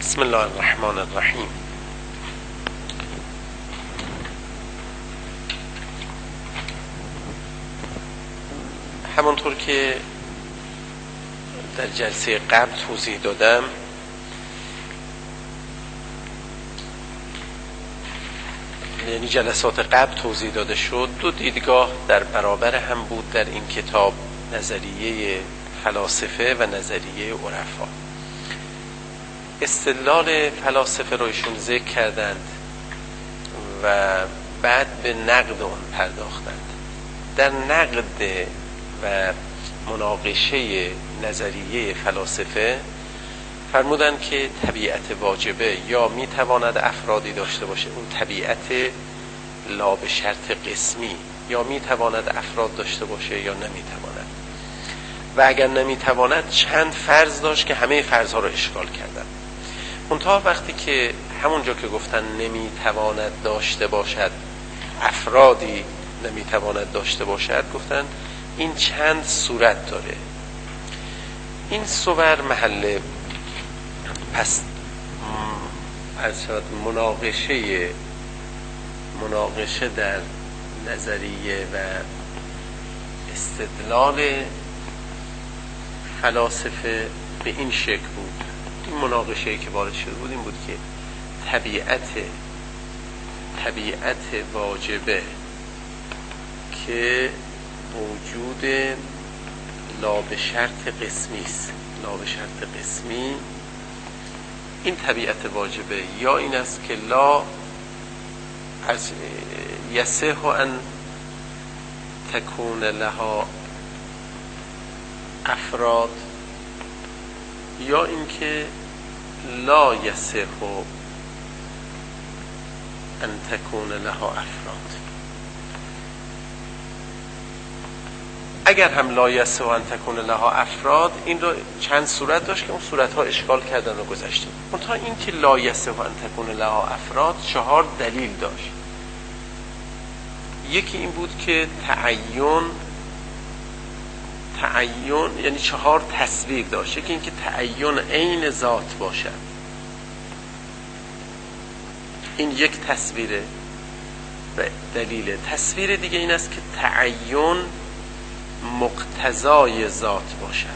بسم الله الرحمن الرحیم. همانطور که در جلسه قبل توضیح دادم، یعنی جلسات قبل توضیح داده شد، دو دیدگاه در برابر هم بود در این کتاب، نظریه فلاسفه و نظریه عرفا. استدلال فلاسفه رو ایشون ذکر کردند و بعد به نقد اون پرداختند. در نقد و مناقشه نظریه فلاسفه فرمودند که طبیعت واجبه یا میتواند افرادی داشته باشه، اون طبیعت لا به شرط قسمی، یا میتواند افراد داشته باشه یا نمیتواند. و اگر نمیتواند چند فرض داشت که همه فرضها رو اشکال کردن. منتها وقتی که همونجا که گفتن نمیتواند داشته باشد، افرادی نمیتواند داشته باشد، گفتن این چند صورت داره. این صور محل پس مناقشه در نظریه و استدلال فلاسفه به این شکل بود. این مناقشه‌ای که وارد شده بود این بود که طبیعت واجبه که موجود لا به شرط قسمی است. لا به شرط قسمی، این طبیعت واجبه یا این است که لا از یصح ان تکون لها افراد، یا اینکه لا یصح ان تکون لها افراد. اگر هم لا یصح ان تکون لها افراد، این رو چند صورت داشت که اون صورت‌ها اشکال کردن و گذشتیم. منتها این که لا یصح ان تکون لها افراد 4 دلیل داشت. یکی این بود که تعین یعنی 4 تصویر داشت. یکی این که تعین عین ذات باشد، این یک تصویره و دلیل. تصویر دیگه این است که تعین مقتضای ذات باشد.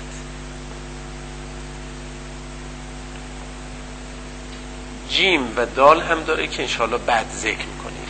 جیم و دال هم داره که انشاءالله بعد ذکر میکنیم.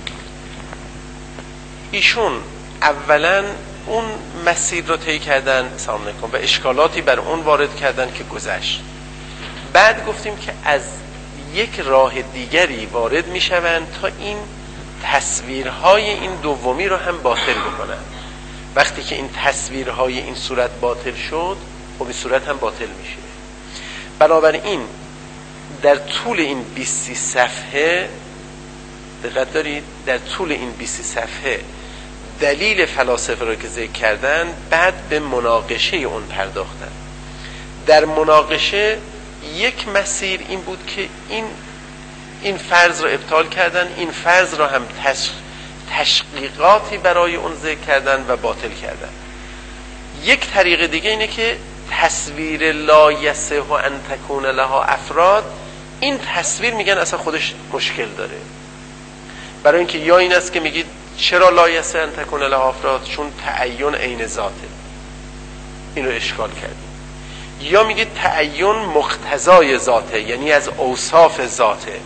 ایشون اولا اون مسیر رو طی کردن سلام علیکم و اشکالاتی بر اون وارد کردن که گذشت. بعد گفتیم که از یک راه دیگری وارد میشوند تا این تصویرهای این دومی رو هم باطل بکنن. وقتی که این تصویرهای این صورت باطل شد، خب این صورت هم باطل میشه. بنابراین در طول این 20 صفحه دقت دارید، در طول این 20 صفحه دلیل فلاسفه رو که ذکر کردن، بعد به مناقشه اون پرداختن. در مناقشه یک مسیر این بود که این فرض رو ابطال کردن، این فرض رو هم تشقیقاتی برای اون ذکر کردن و باطل کردن. یک طریق دیگه اینه که تصویر لا یصح ان تکون لها افراد، این تصویر میگن اصلا خودش مشکل داره. برای اینکه یا این است که میگید چرا لا یصح ان تکون لها افراد؟ چون تعین عین ذاته، اینو اشکال کردیم. یا میگید تعین مقتضای ذاته، یعنی از اوصاف ذاته.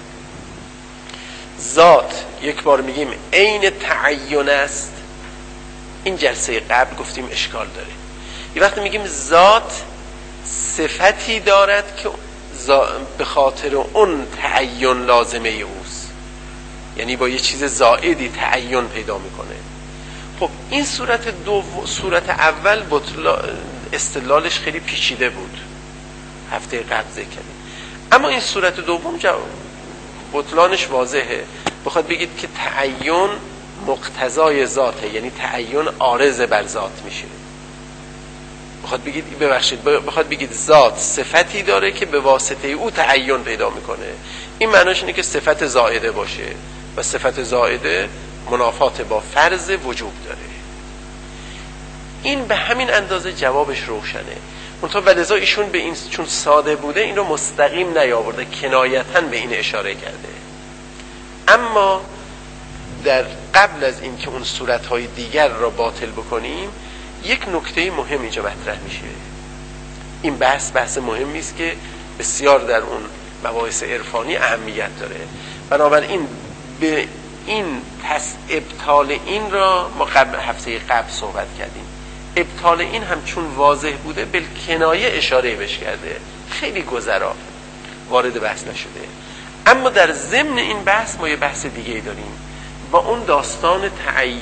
ذات یک بار میگیم عین تعین است، این جلسه قبل گفتیم اشکال داره. یه وقت میگیم ذات صفتی دارد که به خاطر اون تعین لازمه اوست، یعنی با یه چیز زائدی تعین پیدا میکنه. خب این صورت اول استدلالش خیلی پیچیده بود، هفته قبل ذکر کردیم. اما این صورت دوم بطلانش واضحه. بخواد بگید که تعین مقتضای ذاته، یعنی تعین عارض بر ذات میشه. بخواد بگید ذات صفتی داره که به واسطه او تعین پیدا میکنه. این معناش اینه که صفت زائده باشه و صفت زائده منافات با فرض وجوب داره. این به همین اندازه جوابش روشنه. منتها ولذا ایشون به این چون ساده بوده این رو مستقیم نیاورده، کنایتاً به این اشاره کرده. اما در قبل از این که اون صورتهای دیگر را باطل بکنیم، یک نکته مهم اینجا مطرح میشه. این بحث مهمی است که بسیار در اون مباحث عرفانی اهمیت داره. بنابراین به این ابطال این را ما هفته قبل صحبت کردیم. ابطال این هم چون واضح بوده بالکنایه اشاره بهش کرده، خیلی گذرا وارد بحث نشده. اما در ضمن این بحث ما یه بحث دیگه ای داریم و اون داستان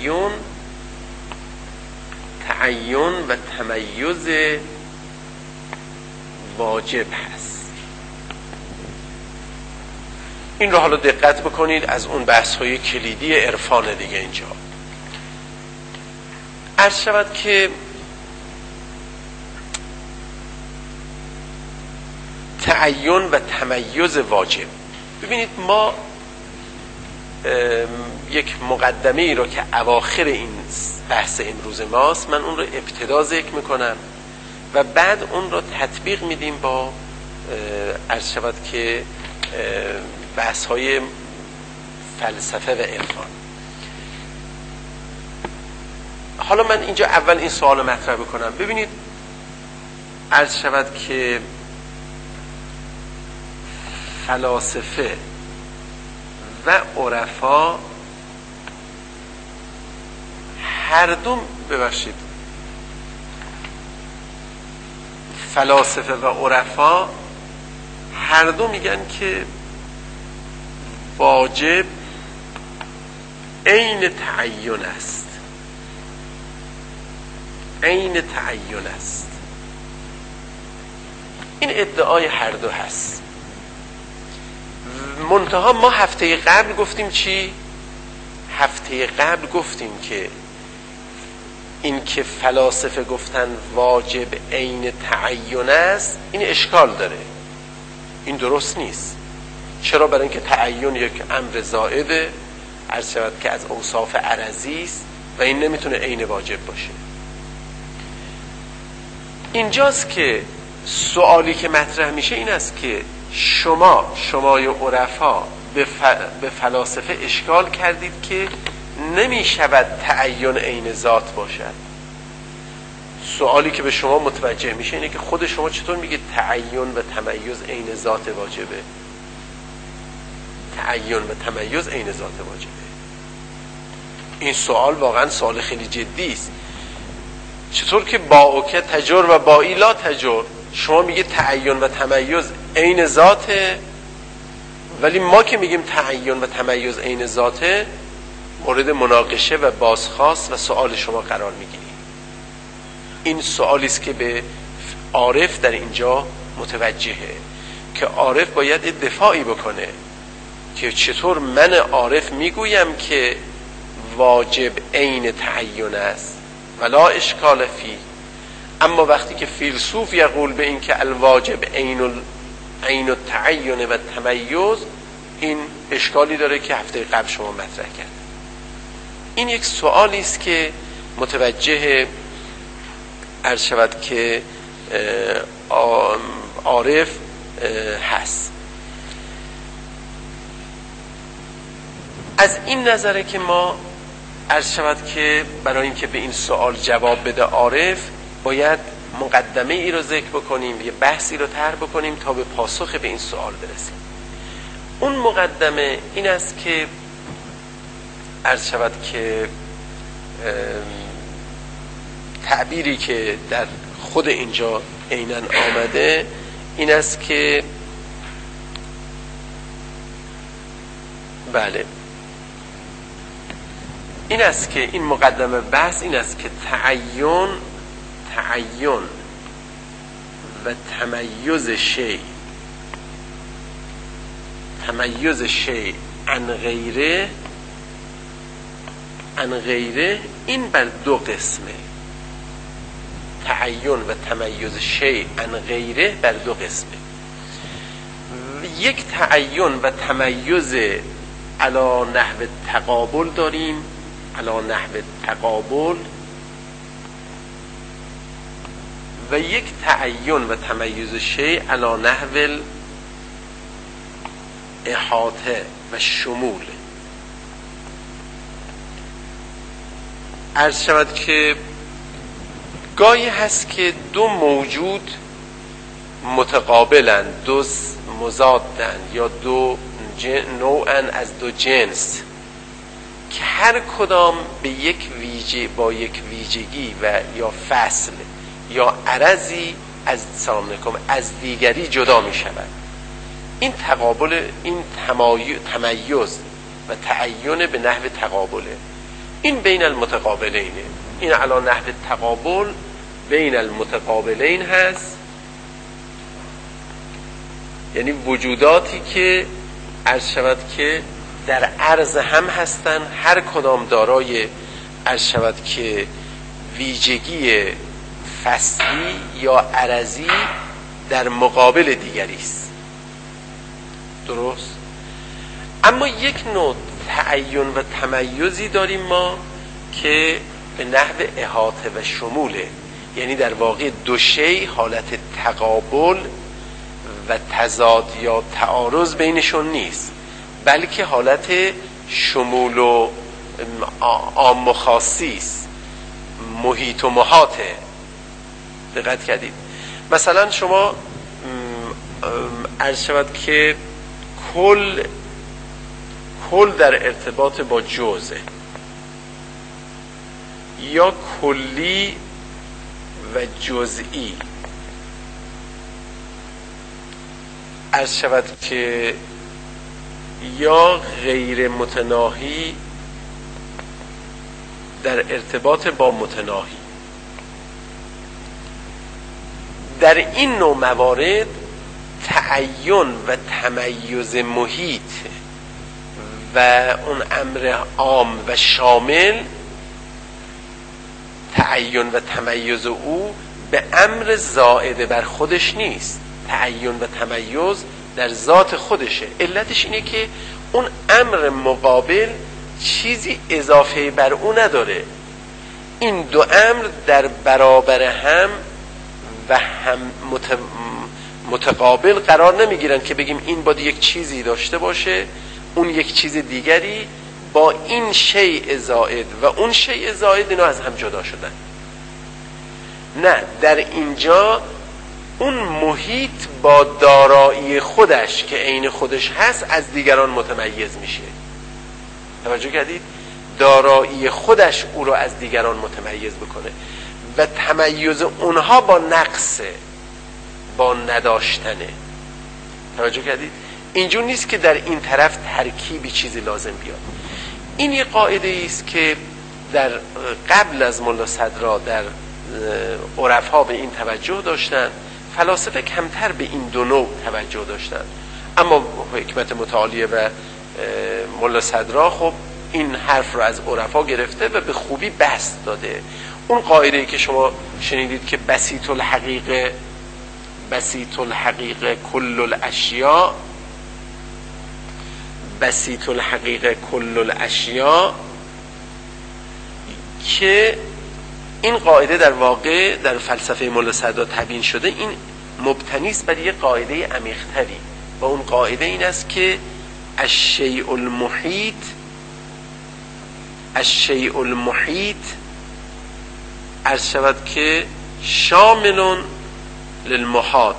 تعین و تمیز واجب هست. این رو حالا دقت بکنید، از اون بحث های کلیدی عرفان دیگه اینجا عرض شود که تعین و تمیز واجب. ببینید ما یک مقدمه ای رو که اواخر این بحث امروز ماست، من اون رو ابتدا ذکر میکنم و بعد اون رو تطبیق میدیم با عرض شود که بحث های فلسفه و عرفان. حالا من اینجا اول این سوال مطرح بکنم. ببینید عرض شود که فلاسفه و عرفا هر دو، ببخشید، فلاسفه و عرفا هر دو میگن که واجب عین تعین است. عین تعین است. این ادعای هر دو هست. منتها ما هفته قبل گفتیم چی؟ هفته قبل گفتیم که این که فلاسفه گفتن واجب عین تعین است، این اشکال داره، این درست نیست. چرا؟ برای اینکه تعین یک امر زائده، عرض شود که از اوصاف عرضی است و این نمیتونه عین واجب باشه. اینجاست که سوالی که مطرح میشه این است که شمای عرفا به فلاسفه اشکال کردید که نمیشود تعین عین ذات باشد. سوالی که به شما متوجه میشه اینه که خود شما چطور میگید تعین و تمیز عین ذات واجبه؟ تعین و تمیز عین ذات واجبه. این سوال واقعا سوال خیلی جدی است. چطور که باوکه تجر و بایی لا تجر، شما میگید تعین و تمیز عین ذاته، ولی ما که میگیم تعین و تمیز عین ذاته مورد مناقشه و بازخواست و سوال شما قرار میگیریم. این سوالی است که به عارف در اینجا متوجهه که عارف باید دفاعی بکنه که چطور من عارف میگویم که واجب عین تعین است ولا اشکال فی، اما وقتی که فیلسوف یقول به این که الواجب عین التعین و تمیز، این اشکالی داره که هفته قبل شما مطرح کرد. این یک سوالی است که متوجه عرض شود که عارف هست. از این نظره که ما عرض شود که برای اینکه به این سوال جواب بده عارف، باید مقدمه ای رو ذکر بکنیم، یه بحثی رو طرح بکنیم تا به پاسخ به این سوال برسیم. اون مقدمه این است که عرض شود که تعبیری که در خود اینجا عیناً آمده این است که بله، این است که این مقدمه بحث این است که تعین و تمیز شیء عن غیره این بر دو قسمه. تعین و تمیز شیء عن غیره بر دو قسمه. یک تعین و تمیز علی نحو تقابل داریم، علی نحو تقابل، و یک تعین و تمیز شیء علی نحو احاطه و شمول. عرض شود که گاهی هست که دو موجود متقابلن، دو مضادن یا دو نوعن از دو جنس که هر کدام به با یک ویژگی و یا فصل یا عرضی از دیگری جدا می شود. این تقابل، این تمیز و تعین به نحو تقابله. این بین المتقابلینه، این علی نحو تقابل بین المتقابلین هست، یعنی وجوداتی که عرض شود که در عرض هم هستن، هر کدام دارای عرض شود که ویژگی فصلی یا عرضی در مقابل دیگری است. درست؟ اما یک نوع تعین و تمیزی داریم ما که به نحو احاطه و شموله، یعنی در واقع دو شی حالت تقابل و تضاد یا تعارض بینشون نیست، بلکه حالت شمول و عام و خاصی است، محیط و محاطه. دقت کردید؟ مثلا شما عرض شود که کل در ارتباط با جزء یا کلی و جزئی، عرض شود که یا غیر متناهی در ارتباط با متناهی، در این نوع موارد تعین و تمیز محیط و اون امر عام و شامل، تعین و تمیز او به امر زائد بر خودش نیست. تعین و تمیز در ذات خودشه. علتش اینه که اون امر مقابل چیزی اضافه بر او نداره. این دو امر در برابر هم و هم متقابل قرار نمیگیرن که بگیم این باید یک چیزی داشته باشه، اون یک چیز دیگری با این شیء زائد و اون شیء زائد اینا از هم جدا شدن. نه، در اینجا اون محیط با دارایی خودش که عین خودش هست از دیگران متمیز میشه. توجه کردید؟ دارایی خودش او رو از دیگران متمیز بکنه و تمیز اونها با نقصه، با نداشتنه. توجه کردید؟ اینجور نیست که در این طرف ترکیبی چیزی لازم بیاد. این یه قاعده است که در قبل از ملا صدرا در عرفا به این توجه داشتن، فلاسفه کمتر به این دو نوع توجه داشتن، اما حکمت متعالیه و ملا صدرا خب این حرف رو از عرفا گرفته و به خوبی بسط داده. اون قاعده‌ای که شما شنیدید که بسیط الحقیقه کل الاشیاء، بسیط الحقیقه کل الاشیاء، که این قاعده در واقع در فلسفه ملا صدرا تبیین شده. این مبتنی است بر یک قاعده عمیق‌تری و اون قاعده این است که الشیء المحیط عرض شود که شامل للمحاط،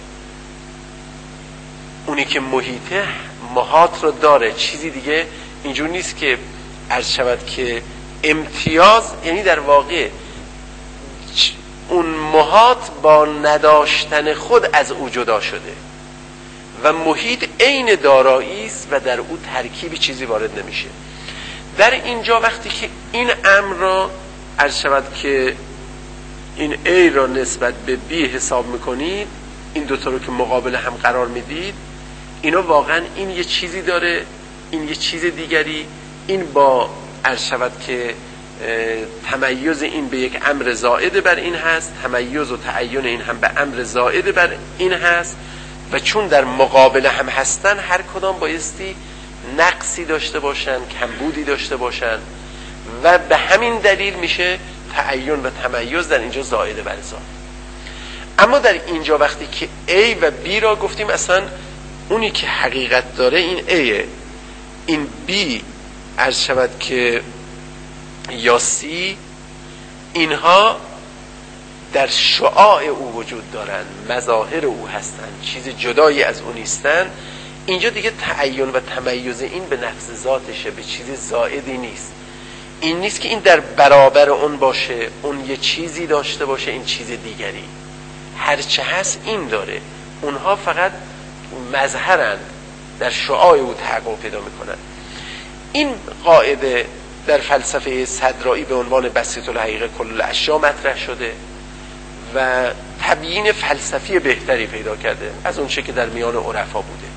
اونی که محاط رو داره، چیزی دیگه اینجور نیست که عرض شود که امتیاز، یعنی در واقع اون محاط با نداشتن خود از او جدا شده و محیط عین دارایی است و در او ترکیبی چیزی وارد نمیشه. در اینجا وقتی که این امر را عرض شود که این A را نسبت به B حساب میکنید، این دوتا رو که مقابل هم قرار میدید، اینا واقعا این یه چیزی داره، این یه چیز دیگری، این با عرض شود که تمیز این به یک امر زائد بر این هست، تمیز و تعین این هم به امر زائد بر این هست و چون در مقابل هم هستن هر کدام بایستی نقصی داشته باشن، کمبودی داشته باشن و به همین دلیل میشه تعین و تمیز در اینجا زائد بر زائد. اما در اینجا وقتی که A و B را گفتیم اصلا اونی که حقیقت داره این A، این B عرض شود که یا C، اینها در شعاع او وجود دارن، مظاهر او هستن، چیز جدایی از او نیستن. اینجا دیگه تعین و تمیز این به نفس ذاتشه، به چیز زائدی نیست. این نیست که این در برابر اون باشه، اون یه چیزی داشته باشه این چیز دیگری. هرچه هست این داره، اونها فقط مظهرند، در شعاع او تحقق پیدا میکنن. این قاعده در فلسفه صدرائی به عنوان بسیط الحقیقه کل الاشیا مطرح شده و تبیین فلسفی بهتری پیدا کرده از اون چه که در میان عرفا بوده.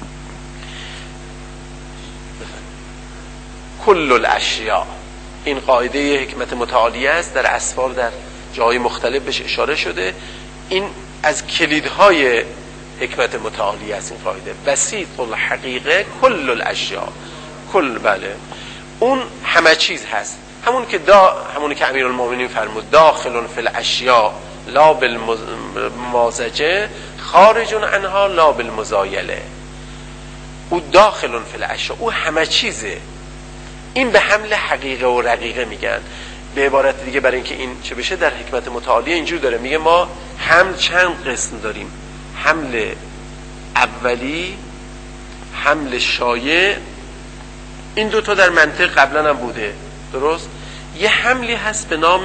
کل الاشیا، این قاعده حکمت متعالیه است، در اسفار در جای مختلف بهش اشاره شده. این از کلیدهای حکمت متعالیه است این قاعده. بسیط الحقیقه کل الاشیا، کل، بله، اون همه چیز هست. همون که امیرالمومنین فرمود داخل فی الاشیا لا بالممازجه خارج عنها لا بالمزایله. او داخل فی الاشیا، او همه چیزه. این به حمل حقیقه و رقیقه میگن. به عبارت دیگه برای اینکه این چه بشه در حکمت متعالیه اینجور داره میگه ما حمل چند قسم داریم: حمل اولی، حمل شایع. این دوتا در منطق قبلا هم بوده، درست؟ یه حملی هست به نام،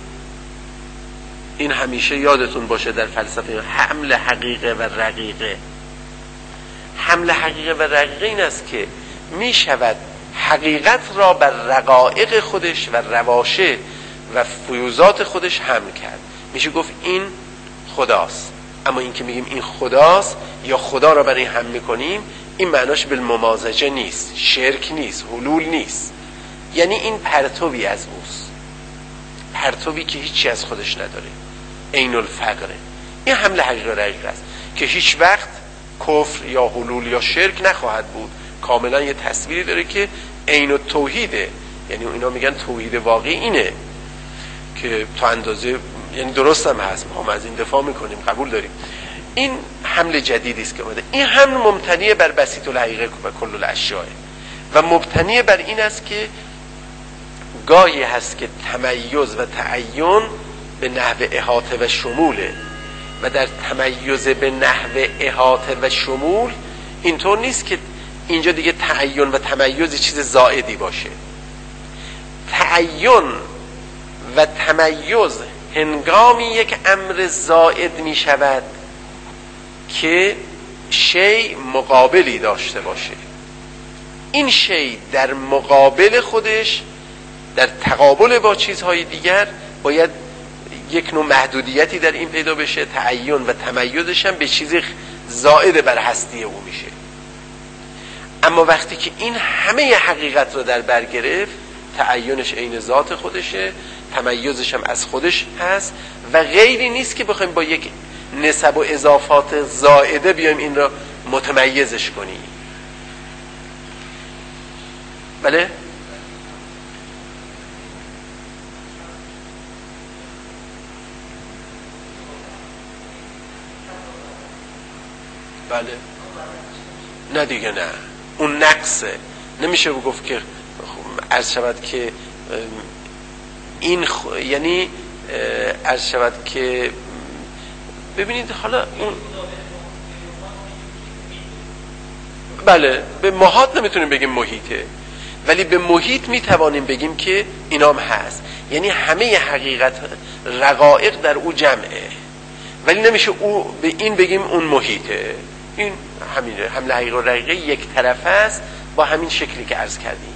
این همیشه یادتون باشه در فلسفه، حمل حقیقه و رقیقه. حمل حقیقه و رقیقه این است که می شود حقیقت را بر رقایق خودش و رواشه و فیوزات خودش حمل کرد. میشه گفت این خداست. اما این که میگیم این خداست یا خدا را برای حمل میکنیم، این معناش بالممازجه نیست، شرک نیست، حلول نیست. یعنی این پرتوی از اوست، پرتوی که هیچی از خودش نداره، عین الفقره. این حمل حقیقه رقیقه است که هیچ وقت کفر یا حلول یا شرک نخواهد بود. کاملا یه تصویری داره که عین التوحیده. یعنی اینا میگن توحید واقعی اینه که تا اندازه، یعنی درست هم هست، ما از این دفاع میکنیم، قبول داریم. این حمل جدیدی است که اومده. این حمل مبتنی بر بسیط الحقیقه و کل الاشیاء و مبتنی بر این است که گاهی هست که تمیز و تعین به نحو احاطه و شموله و در تمیز به نحو احاطه و شمول اینطور نیست که اینجا دیگه تعین و تمیز چیز زائدی باشه. تعین و تمیز هنگامی یک امر زائد می شود که شی مقابلی داشته باشه. این شی در مقابل خودش، در تقابل با چیزهای دیگر، باید یک نوع محدودیتی در این پیدا بشه. تعین و تمیزش هم به چیز زائد بر هستی او میشه. اما وقتی که این همه حقیقت رو در بر گرفت، تعینش عین ذات خودشه، تمیزش هم از خودش هست و غیری نیست که بخوایم با یک نسب و اضافات زائده بیایم این رو متمیزش کنیم. بله؟ بله؟ نه دیگه، نه، اون نقصه. نمیشه بگفت که عرض شود که این یعنی عرض شود که ببینید حالا اون، بله، به محیط نمیتونیم بگیم محیطه، ولی به محیط میتوانیم بگیم که اینام هست. یعنی همه حقیقت رقایق در او جمعه، ولی نمیشه او به این بگیم اون محیطه. این همینه، حمل حقیقه و رقیقه یک طرفه است با همین شکلی که عرض کردیم.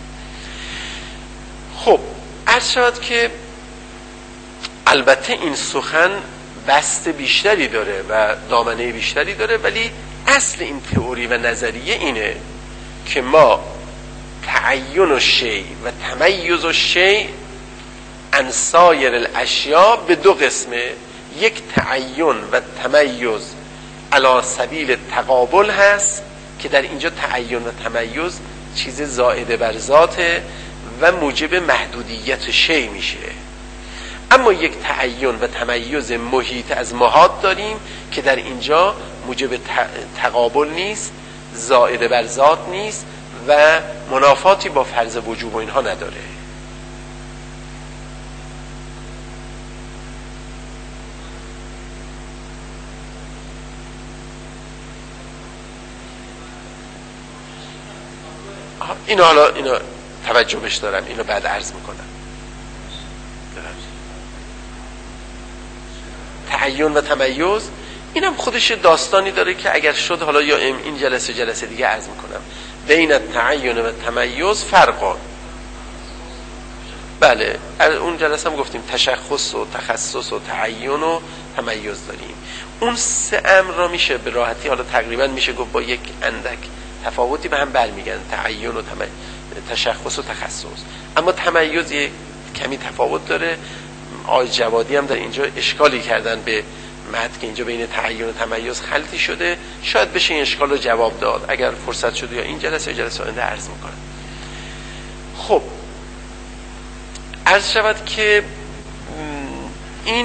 خب عرض شد که البته این سخن بست بیشتری داره و دامنه بیشتری داره، ولی اصل این تئوری و نظریه اینه که ما تعین الشیء و تمیز الشیء عن سایر الاشیاء به دو قسمه. یک تعین و تمیز علی سبیل تقابل هست که در اینجا تعین و تمیز چیز زائده بر ذاته و موجب محدودیت شیء میشه. اما یک تعین و تمیز محیط از محاط داریم که در اینجا موجب تقابل نیست، زائد بر ذات نیست و منافاتی با فرض وجوب و اینها نداره. اینو توجه بش دارم، اینو بعد عرض میکنم. تعین و تمیز اینم خودش داستانی داره که اگر شد حالا یا این جلسه دیگه عرض میکنم. بین التعین و تمیز فرقان. بله اون جلسه هم گفتیم تشخص و تخصص و تعین و تمیز داریم. اون سه امر را میشه به راحتی حالا تقریبا میشه گفت با یک اندک تفاوتی به هم برمیگن، تعین و تشخص و تخصص. اما تمیز یک کمی تفاوت داره. آقای جوادی هم در اینجا اشکالی کردن به متن که اینجا بین تعین و تمیز خلطی شده، شاید بشه این اشکال رو جواب داد اگر فرصت شد یا این جلسه یا جلسه آینده عرض میکنم. خب عرض شود که این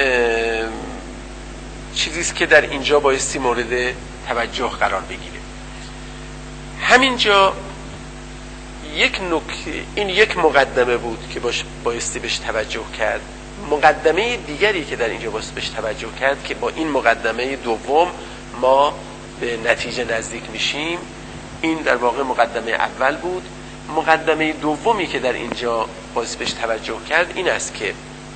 چیزیست که در اینجا بایستی مورد توجه قرار بگیره. همینجا این یک مقدمه بود که بایستی بهش توجه کرد. مقدمه دیگری که در اینجا بایستی بهش توجه کرد که با این مقدمه دوم ما به نتیجه نزدیک میشیم، این در واقع مقدمه اول بود. مقدمه دومی که در اینجا بایستی بهش توجه کرد این است که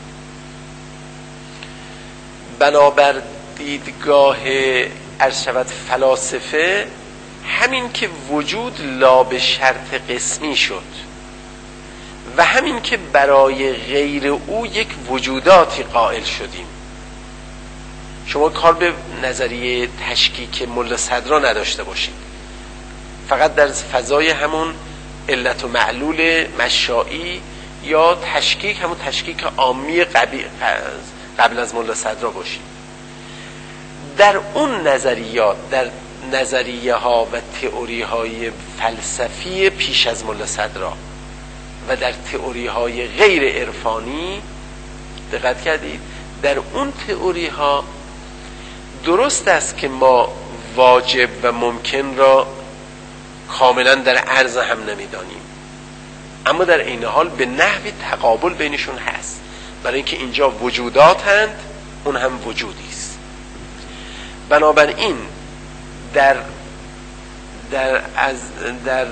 بنابر دیدگاه عرض شود فلاسفه، همین که وجود لا به شرط قسمی شد و همین که برای غیر او یک وجوداتی قائل شدیم. شما کار به نظریه تشکیک ملا صدرا نداشته باشید، فقط در فضای همون علت و معلول مشائی یا تشکیک، همون تشکیک عامی قبل از ملا صدرا باشید. در اون نظریات، در نظریه ها و تئوری های فلسفی پیش از ملا صدرا و در تئوری های غیر عرفانی دقت کردید، در اون تئوری ها درست است که ما واجب و ممکن را کاملا در عرض هم نمیدانیم، اما در این حال به نحوی تقابل بینشون هست، برای اینکه اینجا وجوداتند اون هم وجودی است. بنابراین در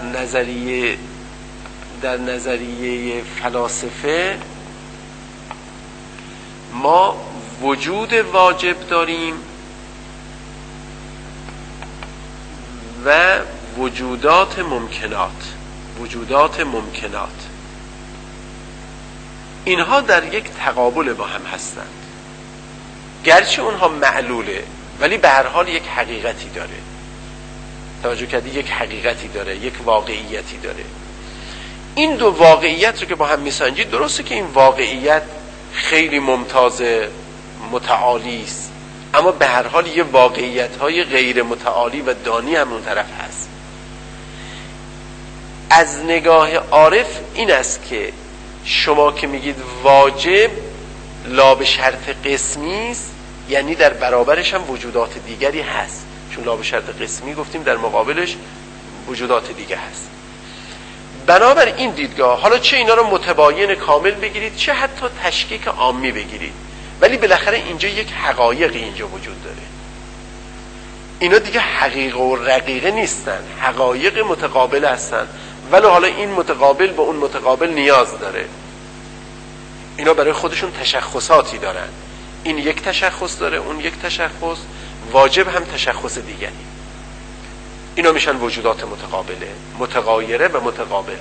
نظریه فلاسفه ما وجود واجب داریم و وجودات ممکنات اینها در یک تقابل با هم هستند، گرچه اونها معلوله ولی به هر حال یک حقیقتی داره. توجه کردی؟ یک حقیقتی داره، یک واقعیتی داره. این دو واقعیت رو که با هم میسنجید، درسته که این واقعیت خیلی ممتاز متعالی است، اما به هر حال یه واقعیت‌های غیر متعالی و دانی هم اون طرف هست. از نگاه عارف این است که شما که میگید واجب لا به شرط قسمی است، یعنی در برابرش هم وجودات دیگری هست، چون لا به شرط قسمی گفتیم در مقابلش وجودات دیگه هست. بنابر این دیدگاه حالا چه اینا رو متباین کامل بگیرید، چه حتی تشکیک عامی بگیرید، ولی بالاخره اینجا یک حقایقی اینجا وجود داره. اینا دیگه حقیقه و رقیقه نیستن، حقایق متقابل هستن، ولی حالا این متقابل به اون متقابل نیاز داره. اینا برای خودشون تشخصاتی دارن، این یک تشخص داره، اون یک تشخص، واجب هم تشخص دیگری. اینا میشن وجودات متقابله، متغایره و متقابله.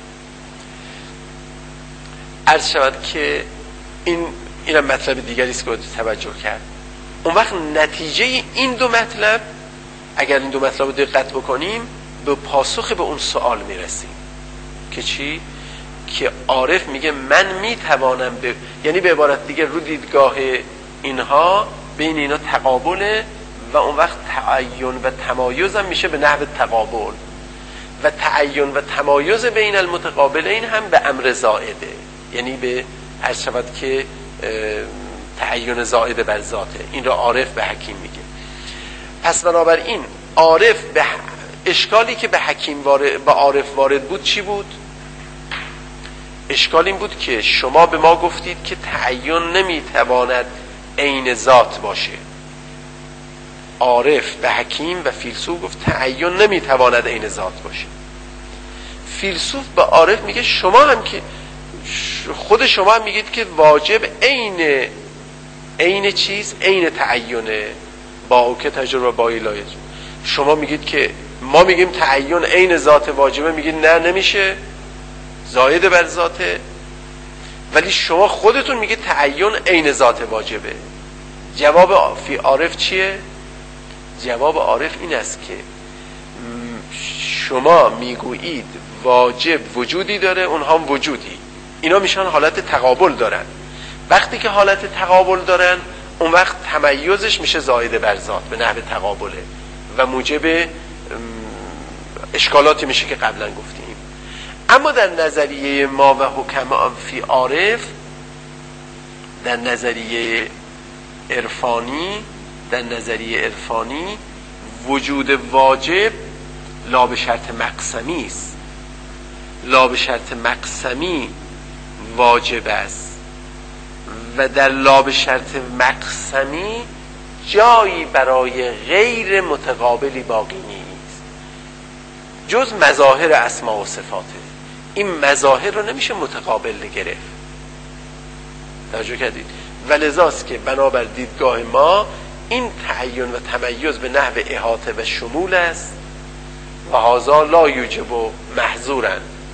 عرض شود که این مطلب دیگری است که باید توجه کرد. اون وقت نتیجه این دو مطلب، اگر این دو مطلب رو دقت بکنیم، به پاسخ به اون سوال میرسیم که چی؟ که عارف میگه من میتوانم یعنی به عبارت دیگه رو دیدگاه اینها بین اینا تقابله و اون وقت تعین و تمایز هم میشه به نحو تقابل و تعین و تمایز بین المتقابلین هم به امر زائده، یعنی به عرض شود که تعین زائد بر ذاته. این را عارف به حکیم میگه. پس بنابراین عارف به اشکالی که به حکیم به عارف وارد بود چی بود؟ اشکال این بود که شما به ما گفتید که تعین نمیتواند عین ذات باشه. عارف به حکیم و فیلسوف گفت تعین نمیتواند عین ذات باشه. فیلسوف به عارف میگه شما هم که خود شما هم میگید که واجب عین چیز عین تعینه، با او که تجربه با الهی. شما میگید که ما میگیم تعین عین ذات واجبه، میگید نه نمیشه، زائد بر ذاته. ولی شما خودتون میگید تعین عین ذات واجبه. جواب فی عارف چیه؟ جواب عارف این است که شما میگویید واجب وجودی داره، اونها هم وجودی، اینا میشن حالت تقابل دارن. وقتی که حالت تقابل دارن اون وقت تمیزش میشه زائد بر ذات به نحو تقابله و موجب اشکالاتی میشه که قبلا گفتیم. اما در نظریه ما و حکما فی عارف، در نظریه عرفانی وجود واجب لا به شرط مقسمی است. لا به شرط مقسمی واجب است و در لا به شرط مقسمی جایی برای غیر متقابلی باقی نیست جز مظاهر اسما و صفاته. این مظاهر رو نمیشه متقابل گرفت. توجه کردید؟ ولذاست که بنابر دیدگاه ما این تعین و تمیز به نحو احاطه و شمول است و هذا لا یوجب محظورا.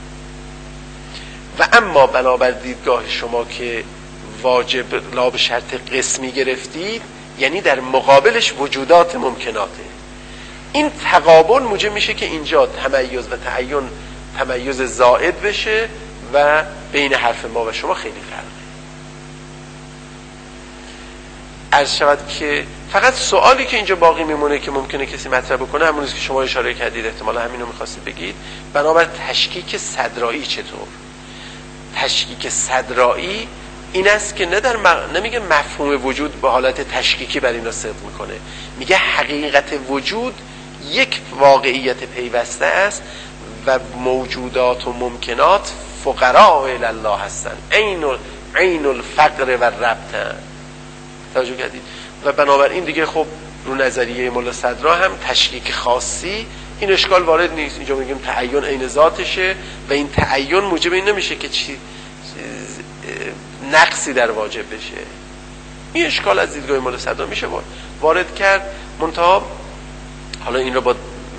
و اما بنابر دیدگاه شما که واجب لا به شرط قسمی گرفتید، یعنی در مقابلش وجودات ممکناته. این تقابل موجب میشه که اینجا تمیز و تعین تمیز زائد بشه و بین حرف ما و شما خیلی فرقه. عرض شود که فقط سوالی که اینجا باقی میمونه که ممکنه کسی مطرح بکنه همون است که شما اشاره کردید، احتمالا همینو میخواستید بگید. بنابر تشکیک صدرایی چطور؟ تشکیک صدرایی این است که نمیگه مفهوم وجود به حالت تشکیکی بر اینا صدق میکنه، میگه حقیقت وجود یک واقعیت پیوسته است و موجودات و ممکنات فقراء الی الله هستن، عین الفقر و ربطن. توجه کردید؟ و بنابراین دیگه خب رو نظریه مولا صدرا هم تشکیک خاصی این اشکال وارد نیست. اینجا میگیم تعین عین ذاتشه و این تعین موجب این نمیشه که نقصی در واجب بشه. این اشکال از دیدگاه مولا صدرا میشه وارد کرد. منتها حالا این رو با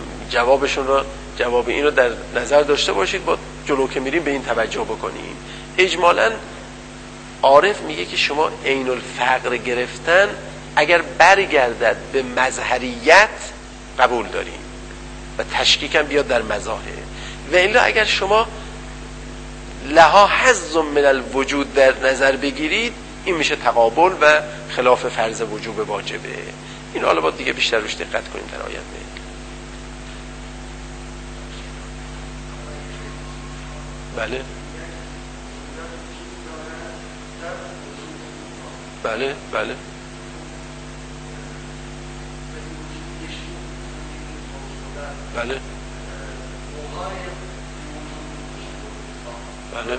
جواب این رو در نظر داشته باشید، با جلو که میریم به این توجه بکنیم. اجمالاً عارف میگه که شما عین الفقر گرفتن اگر برگردد به مظهریت قبول داریم و تشکیک هم بیاد در مظاهر، و الا اگر شما لها حظ من الوجود در نظر بگیرید این میشه تقابل و خلاف فرض وجوب واجبه. این حالا باید دیگه بیشتر روش دقت کنیم در آینده. بله بله بله بله بله.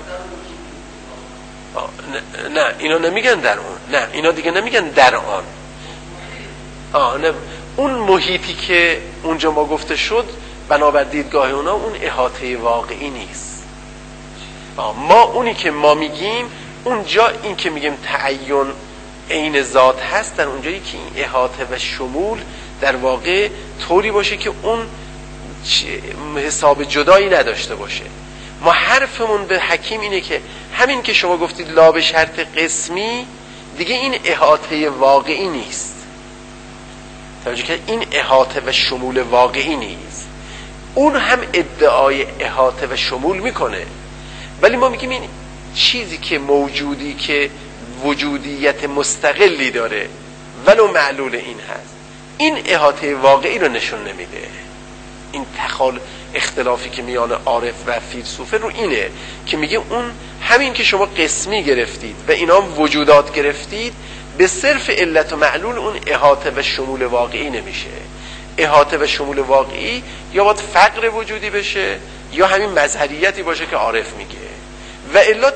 نه اینا نمیگن در اون، نه اینا دیگه نمیگن در آن. نه اون محیطی که اونجا ما گفته شد بنابر دیدگاه اونا اون احاطه واقعی نیست. ما اونی که ما میگیم اونجا این که میگیم تعین عین ذات هست، در اونجایی که این احاطه و شمول در واقع طوری باشه که اون حساب جدایی نداشته باشه. ما حرفمون به حکیم اینه که همین که شما گفتید لا به شرط قسمی دیگه این احاطه واقعی نیست. توجه که این احاطه و شمول واقعی نیست. اون هم ادعای احاطه و شمول میکنه، ولی ما میگیم این چیزی که موجودی که وجودیت مستقلی داره ولو معلول این هست، این احاطه واقعی رو نشون نمیده. این اختلافی که میان عارف و فیلسوفه رو اینه که میگه اون همین که شما قسمی گرفتید و اینا وجودات گرفتید، به صرف علت و معلول اون احاطه و شمول واقعی نمیشه. احاطه و شمول واقعی یا باید فقر وجودی بشه یا همین مظهریتی باشه که عارف میگه، و الا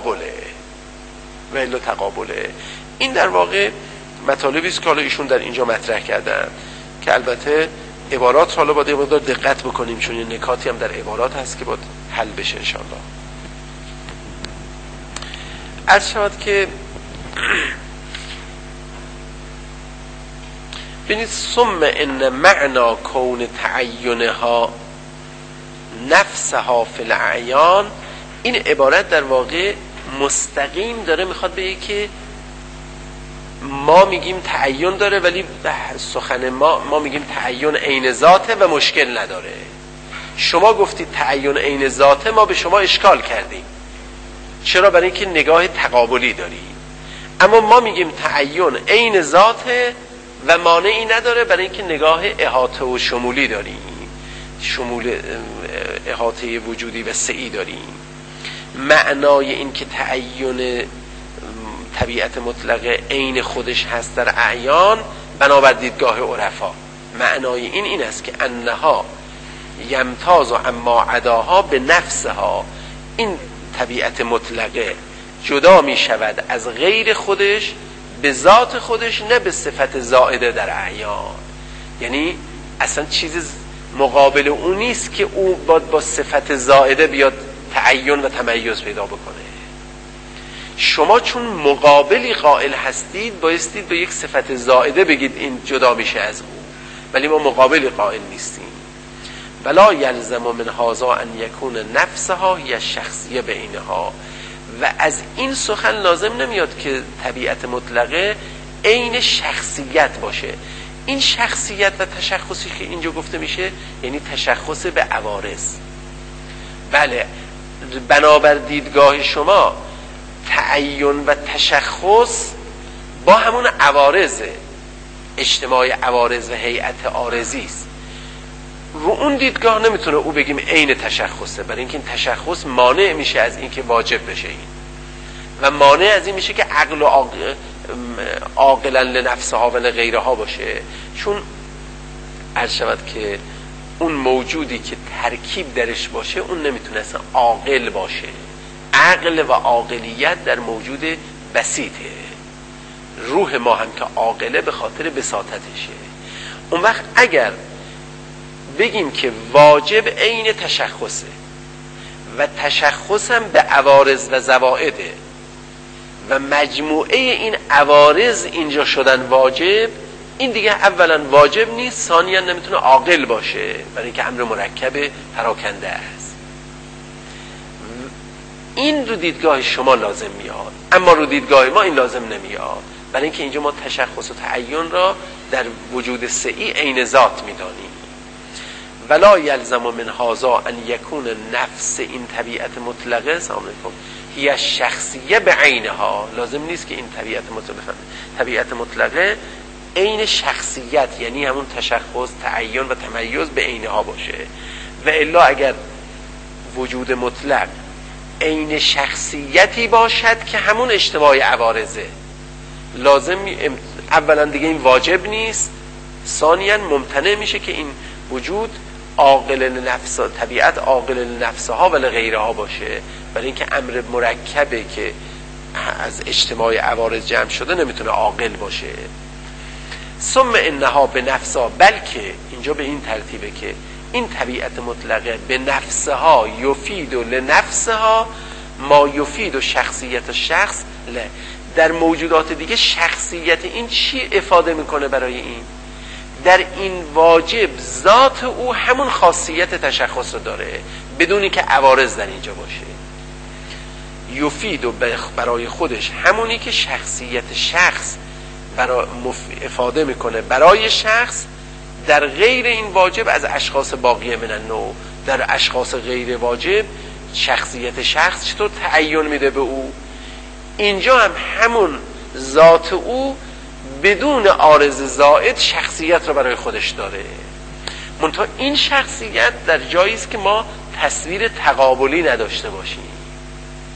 تقابله. این در واقع مطالبی است که حالا ایشون در اینجا مطرح کردن که البته عبارات حالا باید یه مقدار دقت بکنیم، چون یه نکاتی هم در عبارات هست که باید حل بشه انشاءالله. عرض شود که ببینید ثم ان معنا کون تعینها نفسها فی الاعیان، این عبارت در واقع مستقیم داره میخواد بگه که ما میگیم تعین داره، ولی سخن ما میگیم تعین عین ذاته و مشکل نداره. شما گفتید تعین عین ذاته، ما به شما اشکال کردیم. چرا؟ برای اینکه نگاه تقابلی داریم. اما ما میگیم تعین عین ذاته و مانعی نداره، برای اینکه نگاه احاطه و شمولی داریم، شمول احاطه وجودی و سعی داریم. معنای این که تعین طبیعت مطلقه عین خودش هست در اعیان بنابر دیدگاه عرفا، معنای این است که انها یمتاز و اما عداها به نفسها، این طبیعت مطلقه جدا می شود از غیر خودش به ذات خودش، نه به صفت زائده در اعیان. یعنی اصلا چیز مقابل اون نیست که او با صفت زائده بیاد تعین و تمیز پیدا بکنه. شما چون مقابلی قائل هستید بایستید به یک صفت زائده بگید این جدا میشه از او، ولی ما مقابلی قائل نیستیم. ولا یلزم من هذا ان یکون نفسها هی شخصیه بینها، و از این سخن لازم نمیاد که طبیعت مطلقه عین شخصیت باشه. این شخصیت و تشخصی که اینجا گفته میشه یعنی تشخص به عوارض. بله، بنابر دیدگاه شما تعین و تشخص با همون عوارضه، اجتماع عوارض و هیئت عارضی است. رو اون دیدگاه نمیتونه او بگیم عین تشخصه، برای اینکه این تشخص مانع میشه از اینکه واجب بشه این، و مانع از این میشه که عقل و عاقلا لنفسها و لغیرها باشه. چون عرض شود که اون موجودی که ترکیب درش باشه اون نمیتونه اصلا عاقل باشه. عقل و عاقلیت در موجود بسیطه، روح ما هم که عاقله به خاطر بساطتشه. اون وقت اگر بگیم که واجب عین تشخصه و تشخصم به عوارض و زوائده و مجموعه این عوارض اینجا شدن واجب، این دیگه اولا واجب نیست، ثانیا نمیتونه عاقل باشه، برای اینکه امر مرکب پراکنده است. این رو دیدگاه شما لازم میاد، اما رو دیدگاه ما این لازم نمیاد، برای اینکه اینجا ما تشخص و تعین را در وجود سعی عین ذات میدانیم. ولا یلزم من هذا ان یکون نفس این طبیعت مطلقه هی شخصیه به عینها، لازم نیست که این طبیعت مطلقه عین شخصیت یعنی همون تشخص، تعین و تمیز به عینها باشه. و الا اگر وجود مطلق عین شخصیتی باشد که همون اجتماع عوارضه، لازم اولا دیگه این واجب نیست، ثانیا ممتنع میشه که این وجود عاقل نفس، طبیعت عاقل نفسها و غیرها باشه، برای اینکه امر مرکبه که از اجتماع عوارض جمع شده نمیتونه عاقل باشه. ثم انها به نفسها، بلکه اینجا به این ترتیبه که این طبیعت مطلقه به نفسها یفید و لنفسها ما یفید و شخصیت شخص در موجودات دیگه شخصیت این چی افاده میکنه برای این؟ در این واجب ذات او همون خاصیت تشخص رو داره بدونی که عوارض در اینجا باشه. یفید و برای خودش همونی که شخصیت شخص افاده میکنه برای شخص در غیر این واجب از اشخاص باقیه من النوع. در اشخاص غیر واجب شخصیت شخص چطور تعین میده به او؟ اینجا هم همون ذات او بدون عارض زائد شخصیت رو برای خودش داره. منتها این شخصیت در جایی است که ما تصویر تقابلی نداشته باشیم.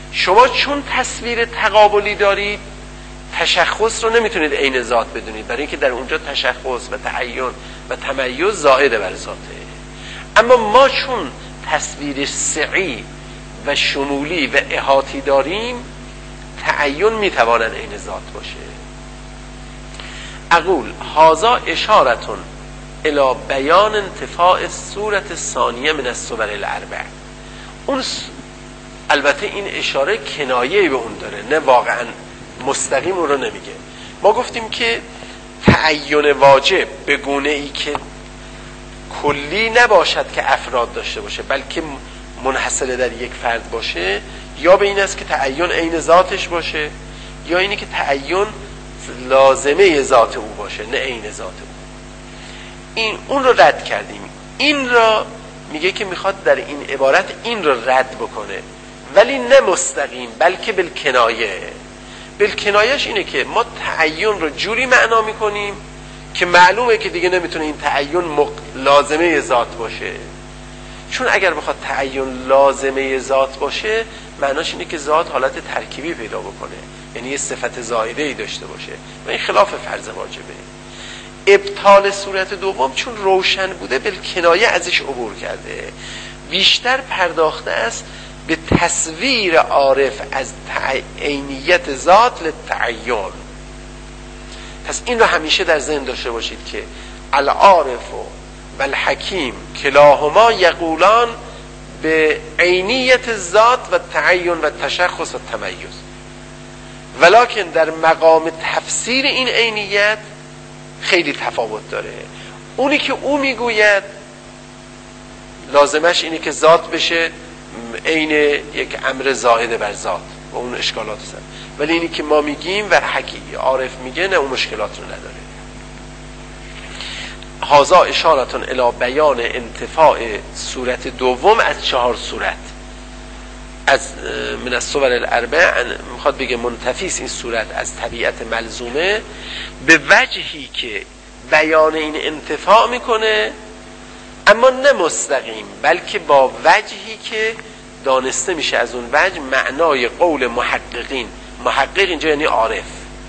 شما چون تصویر تقابلی دارید تشخص رو نمیتونید عین ذات بدونید، برای اینکه در اونجا تشخص و تعین و تمیز زائد بر ذاته. اما ما چون تصویر سعی و شمولی و احاطی داریم تعین میتواند عین ذات باشه. اقول هذا اشارتون الی بیان انتفاع صورت ثانیه من الصور الاربع. اون البته این اشاره کنایه‌ای به اون داره، نه واقعا مستقیم اون رو نمیگه. ما گفتیم که تعین واجب به گونه‌ای که کلی نباشد که افراد داشته باشه بلکه منحصر در یک فرد باشه، یا به این است که تعین عین ذاتش باشه، یا اینی که تعین لازمه ذات او باشه نه عین ذات او. اون رو رد کردیم. این را میگه که میخواد در این عبارت این رو رد بکنه، ولی نه مستقیم بلکه بالکنایه. بالکنایهش اینه که ما تعین رو جوری معنا میکنیم که معلومه که دیگه نمیتونه این تعین لازمه ذات باشه، چون اگر بخواد تعین لازمه ذات باشه معناش اینه که ذات حالت ترکیبی پیدا بکنه، یعنی یه صفت زائده ای داشته باشه و این خلاف فرض واجبه. ابطال صورت دوم چون روشن بوده بالکنایه ازش عبور کرده، بیشتر پرداخته است به تصویر عارف از عینیت ذات للتعین. پس این رو همیشه در ذهن داشته باشید که العارف و الحکیم کلاهما یقولان به عینیت ذات و تعین و تشخص و تمیز، ولکن در مقام تفسیر این عینیت خیلی تفاوت داره. اونی که او میگوید لازمش اینه که ذات بشه عین یک امر زائد بر ذات و اون اشکالات هست، ولی اینی که ما میگیم و حقیقی عارف میگه نه، اون مشکلات رو نداره. هذا اشارتون الی بیان انتفاع صورت دوم از 4 صورت از من الصور الاربع. میخواد بگه منتفیس این صورت از طبیعت ملزومه به وجهی که بیان این انتفاع میکنه، اما نه مستقیم بلکه با وجهی که دانسته میشه از اون وجه معنای قول محققین. محقق اینجا یعنی عارف،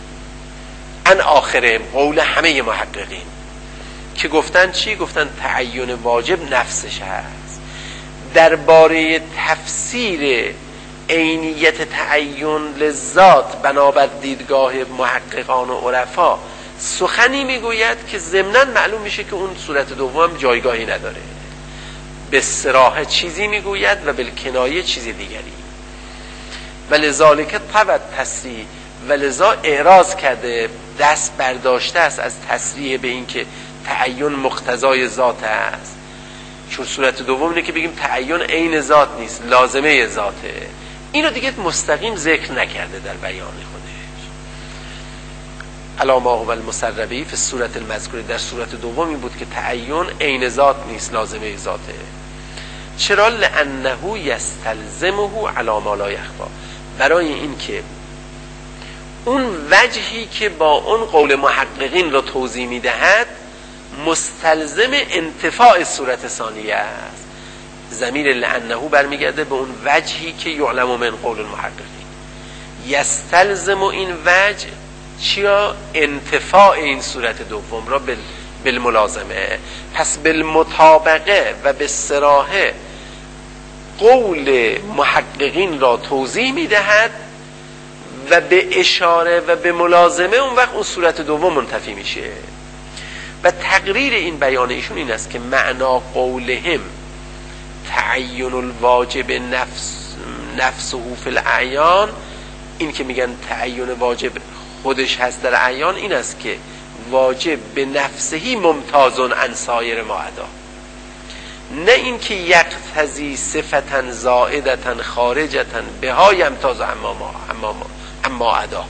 ان آخره قول همه محققین که گفتن چی؟ گفتن تعین واجب نفسش هست. درباره تفسیر عینیت تعین لذات بنابر دیدگاه محققان و عرفا سخنی میگوید که ضمناً معلوم میشه که اون صورت دوم جایگاهی نداره. به صراحت چیزی میگوید و بالکنایه چیزی دیگری. ولذالک طوت تصریح، ولذا اعراض کرده، دست برداشته است از تصریح به این که تعین مقتضای ذات است، چون صورت دوم اینه که بگیم تعین عین ذات نیست، لازمه ذاته. اینو دیگه مستقیم ذکر نکرده در بیان خودش. علامه هو المسربی فی صورت المذکوره، در صورت دوم این بود که تعین عین ذات نیست، لازمه ذاته. چرا؟ لانه یستلزمه علی ما لا یخفی، برای این که اون وجهی که با اون قول محققین را توضیح میدهد مستلزم انتفاع صورت ثانیه است. ضمیر لانه برمیگرده به اون وجهی که یعلم من قول المحققین. یستلزم این وجه چیا؟ انتفاع این صورت دوم را بالملازمه. پس بالمطابقه و بالصراحه قول محققین را توضیح میدهد و به اشاره و به ملازمه اون وقت اون صورت دوم منتفی میشه. و تقریر این بیان ایشون این است که معنا قولهم تعین الواجب نفسه فی الاعیان، این که میگن تعین واجب خودش هست در اعیان، این است که واجب به نفسهی ممتازن عن سایر ما عدا، نه این که یقتضی صفتا زائدتا خارجتا بها یمتاز اما عدا.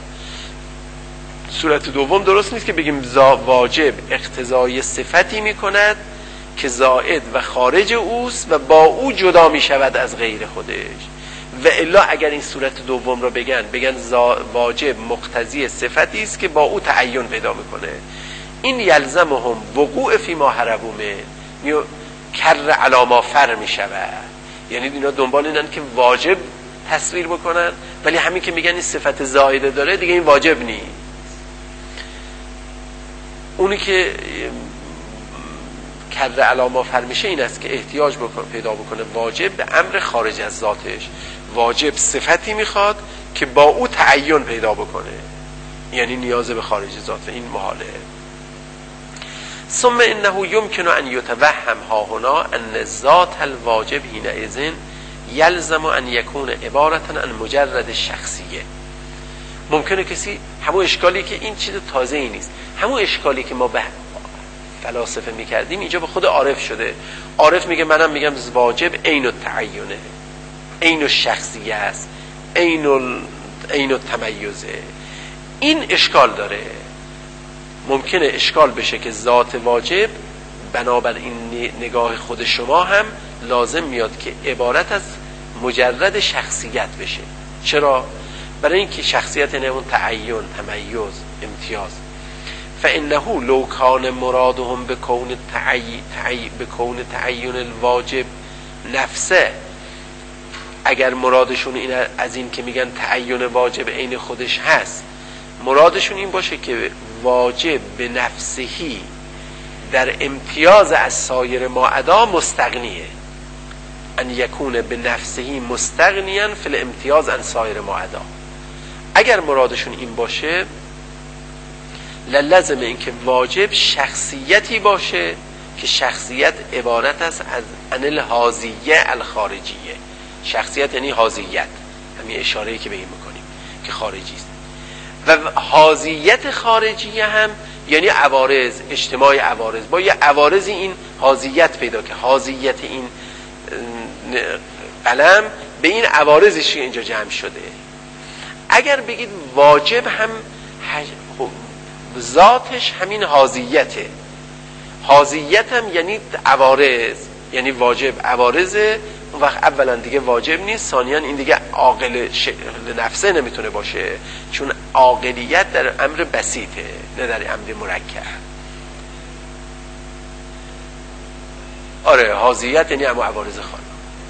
صورت دوم درست نیست که بگیم واجب اقتضای صفتی میکند که زائد و خارج اوست و با او جدا میشود از غیر خودش، و الا اگر این صورت دوم رو بگن واجب مقتضی صفتی است که با او تعین پیدا میکنه، این یلزمهم وقوع فی ما هربوا من کر علی ما فر میشود. یعنی اینا دنبال اینن که واجب تصویر بکنن، ولی همین که میگن این صفت زائده داره دیگه این واجب نیست. اونی که کر علامه فرمیشه این است که احتیاج پیدا بکنه واجب به امر خارج از ذاتش. واجب صفتی میخواد که با او تعین پیدا بکنه، یعنی نیاز به خارج ذات، این محاله. ثم انه يمكن ان يتوهم ها هنا ان ذات الواجب حينئذ يلزم ان يكون عبارة عن مجرد شخصیه. ممکنه کسی همون اشکالی که این چیز تازه ای نیست، همون اشکالی که ما به فلاسفه میکردیم اینجا به خود عارف شده. عارف میگه منم میگم واجب عین التعینه، عین الشخصیه است، عین التمیزه. این اشکال داره. ممکنه اشکال بشه که ذات واجب بنابر این نگاه خود شما هم لازم میاد که عبارت از مجرد شخصیت بشه. چرا؟ برای اینکه شخصیت یعنی اون تعین، تمیز، امتیاز. فانه لو کان مرادهم بکون تعین الواجب نفسه، اگر مرادشون این از این که میگن تعین واجب عین خودش هست، مرادشون این باشه که واجب به نفسهی در امتیاز از سایر ما عدا مستغنیه، ان یکون به نفسهی مستغنیاً فی الامتیاز عن سایر ما عدا. اگر مرادشون این باشه لازم این که واجب شخصیتی باشه که شخصیت عبارت است از ان الحاضیه الخارجیه. شخصیت یعنی حاضیت، همین اشاره‌ای که به این میکنیم که خارجی است. و حاضیت خارجیه هم یعنی عوارض، اجتماع عوارض. با یه عوارضی این حاضیت پیدا که حاضیت این قلم به این عوارضش اینجا جمع شده. اگر بگید واجب هم ذاتش همین حاضیته، حاضیت هم یعنی عوارض، یعنی واجب عوارضه، اون وقت اولا دیگه واجب نیست، ثانیاً این دیگه عاقل نفسه نمیتونه باشه، چون عاقلیت در امر بسیطه نه در امر مرکب. آره حاضیت یعنی اما عوارض خانم.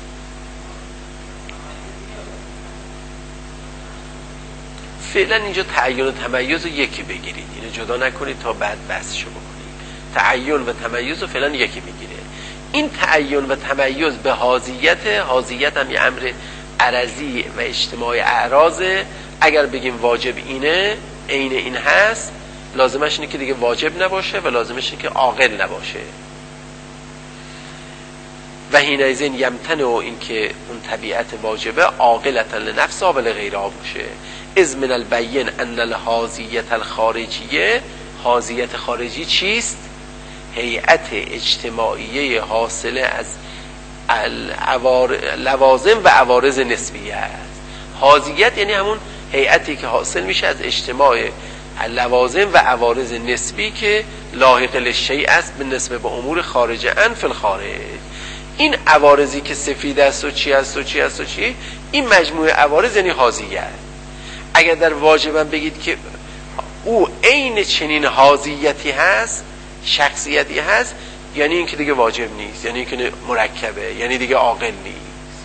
فعلا اینجا تعین و تمیز رو یکی بگیرید، اینو جدا نکنید تا بعد بحثشو بکنید. تعین و تمیز رو فعلا یکی میگیره. این تعین و تمیز به حاضیت هم یه امر عرضی و اجتماع اعراضه. اگر بگیم واجب اینه، عین این هست، لازمش اینه که دیگه واجب نباشه و لازمش اینه که عاقل نباشه. و حینئذ یمتنع این که اون طبیعت واجبه عاقلة لنفس و لغیرها باشه. اذ من البین ان الحاضیت الخارجیه، حاضیت خارجی چیست؟ هیئت اجتماعیه حاصله از لوازم و عوارض نسبیه است. حاضیت یعنی همون هیئتی که حاصل میشه از اجتماع لوازم و عوارض نسبی که لاحق للشیء است بالنسبه به امور خارجه ان فی الخارج. این عوارضی که سفید است و چی است و چی است و چی، این مجموعه عوارض یعنی حاضیت. اگر در واجبم بگید که او عین چنین حاضیتی هست، شخصیتی هست، یعنی این که دیگه واجب نیست، یعنی که مرکبه، یعنی دیگه عاقل نیست.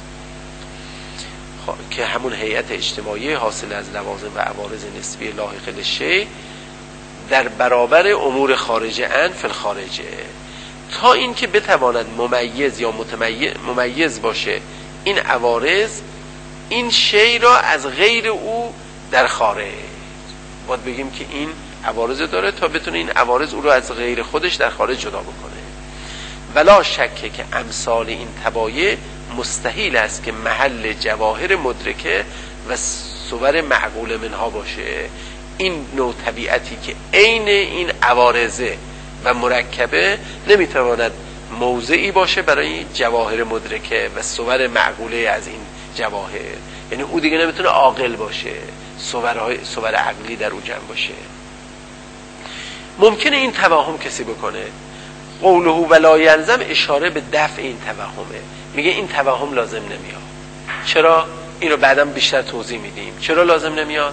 که همون هیئت اجتماعی حاصل از لوازم و عوارض نسبی لاحق للشیء در برابر امور خارجه ان فی الخارجه، تا این که بتواند ممیز یا ممیز باشه این عوارض این شی را از غیر او در خارج. باید بگیم که این عوارض داره تا بتونه این عوارض او را از غیر خودش در خارج جدا بکنه. ولا شکه که امثال این تبایع مستحیل است که محل جواهر مدرکه و صور معقول منها باشه. این نوع طبیعتی که عین این عوارضه و مرکبه نمیتواند موضعی باشه برای جواهر مدرکه و صور معقوله از این جواهر، یعنی او دیگه نمیتونه عاقل باشه، صور عقلی در او جمع باشه. ممکنه این توهم کسی بکنه. قوله ولا یلزم اشاره به دفع این توهمه، میگه این توهم لازم نمیاد. چرا؟ اینو بعداً بیشتر توضیح میدیم. چرا لازم نمیاد؟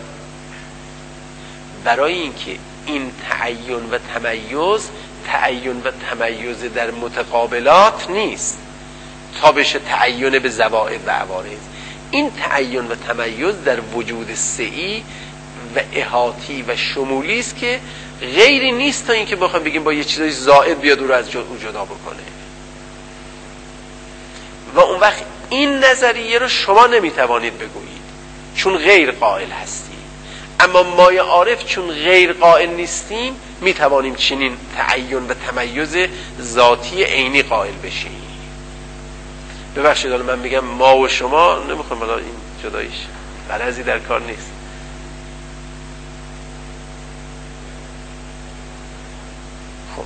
برای اینکه این تعین و تمیز در متقابلات نیست تا بشه تعین به زوائد و عوارض. این تعین و تمیز در وجود سعی و احاطی و شمولی است که غیری نیست تا اینکه بخوایم بگیم با یه چیزای زائد بیاد او رو از او جدا بکنه. و اون وقت این نظریه رو شما نمیتوانید بگویید چون غیر قائل هستید، اما ما عارف چون غیر قائل نیستیم میتوانیم چنین تعین و تمیز ذاتی عینی قائل بشیم. ببخشید حالا من میگم ما و شما نمیخوام حالا این جداییش غرضی در کار نیست. خب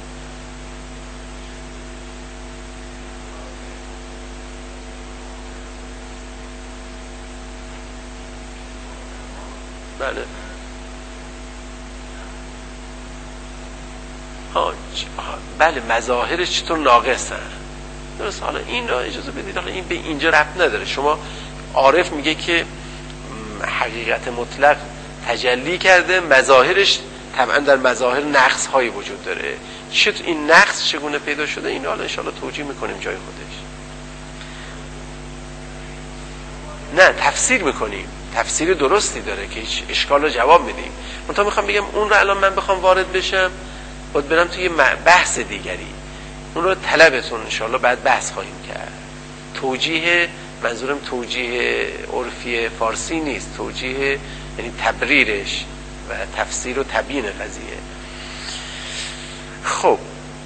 بله بله مظاهرش چطور ناقصن درست. حالا این را اجازه بدید، حالا این به اینجا ربط نداره. شما عارف میگه که حقیقت مطلق تجلی کرده، مظاهرش طبعا در مظاهر نقص هایی وجود داره. چطور این نقص چگونه پیدا شده این حالا ان شاء الله توجیه میکنیم جای خودش. نه تفسیر میکنیم، تفسیر درستی داره که هیچ اشکال رو جواب میدیم. منتها میخوام بگم اون رو الان من بخوام وارد بشم باید برم توی بحث دیگری، اون رو طلبتون انشاءالله بعد بحث خواهیم کرد. توجیه منظورم توجیه عرفی فارسی نیست، توجیه یعنی تبریرش و تفسیر و تبیین قضیه. خب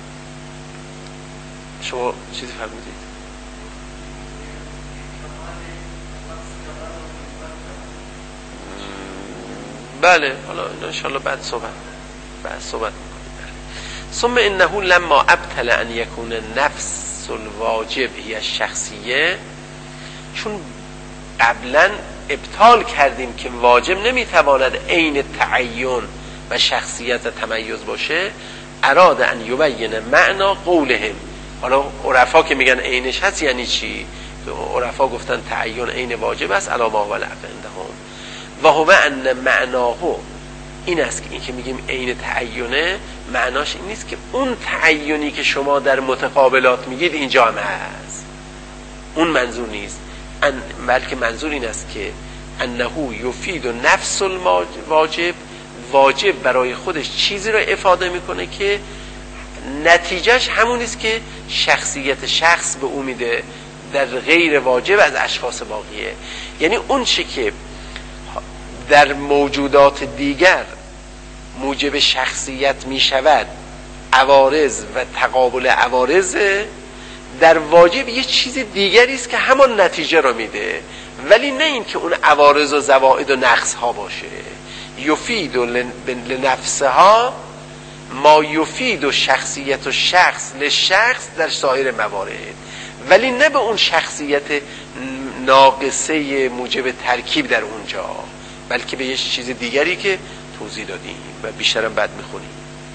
شما چیزی فرمودید؟ بله حالا انشاءالله بعد صحبت ثم انه لما ابطل ان يكون نفس الواجب هي الشخصیه، چون قبلا ابطال کردیم که واجب نمیتواند عین تعین و شخصیت و تمیز باشه، اراد ان یبین معنا قولهم. حالا عرفا که میگن عینش هست یعنی چی؟ عرفا گفتن تعین عین واجب است علی ما ولع عندهم و هو ان معناه این است که این که میگیم عین تعینه معناش این نیست که اون تعینی که شما در متقابلات میگید اینجا هم هست، اون منظور نیست، بلکه منظور این است که انه یفید نفس الواجب، واجب برای خودش چیزی رو افاده میکنه که نتیجهش همون است که شخصیت شخص به او میده در غیر واجب از اشخاص باقیه. یعنی اون چی که در موجودات دیگر موجب شخصیت می شود، عوارض و تقابل عوارض، در واجب یه چیز دیگری است که همان نتیجه رو میده، ولی نه این که اون عوارض و زوائد و نقص ها باشه. یفید لنفسها ما یفید و شخصیت و شخص لشخص در سایر موارد، ولی نه به اون شخصیت ناقصه موجب ترکیب در اونجا، بلکه به یه چیز دیگری که توضیح دادیم و بیشترم بعد میخونیم.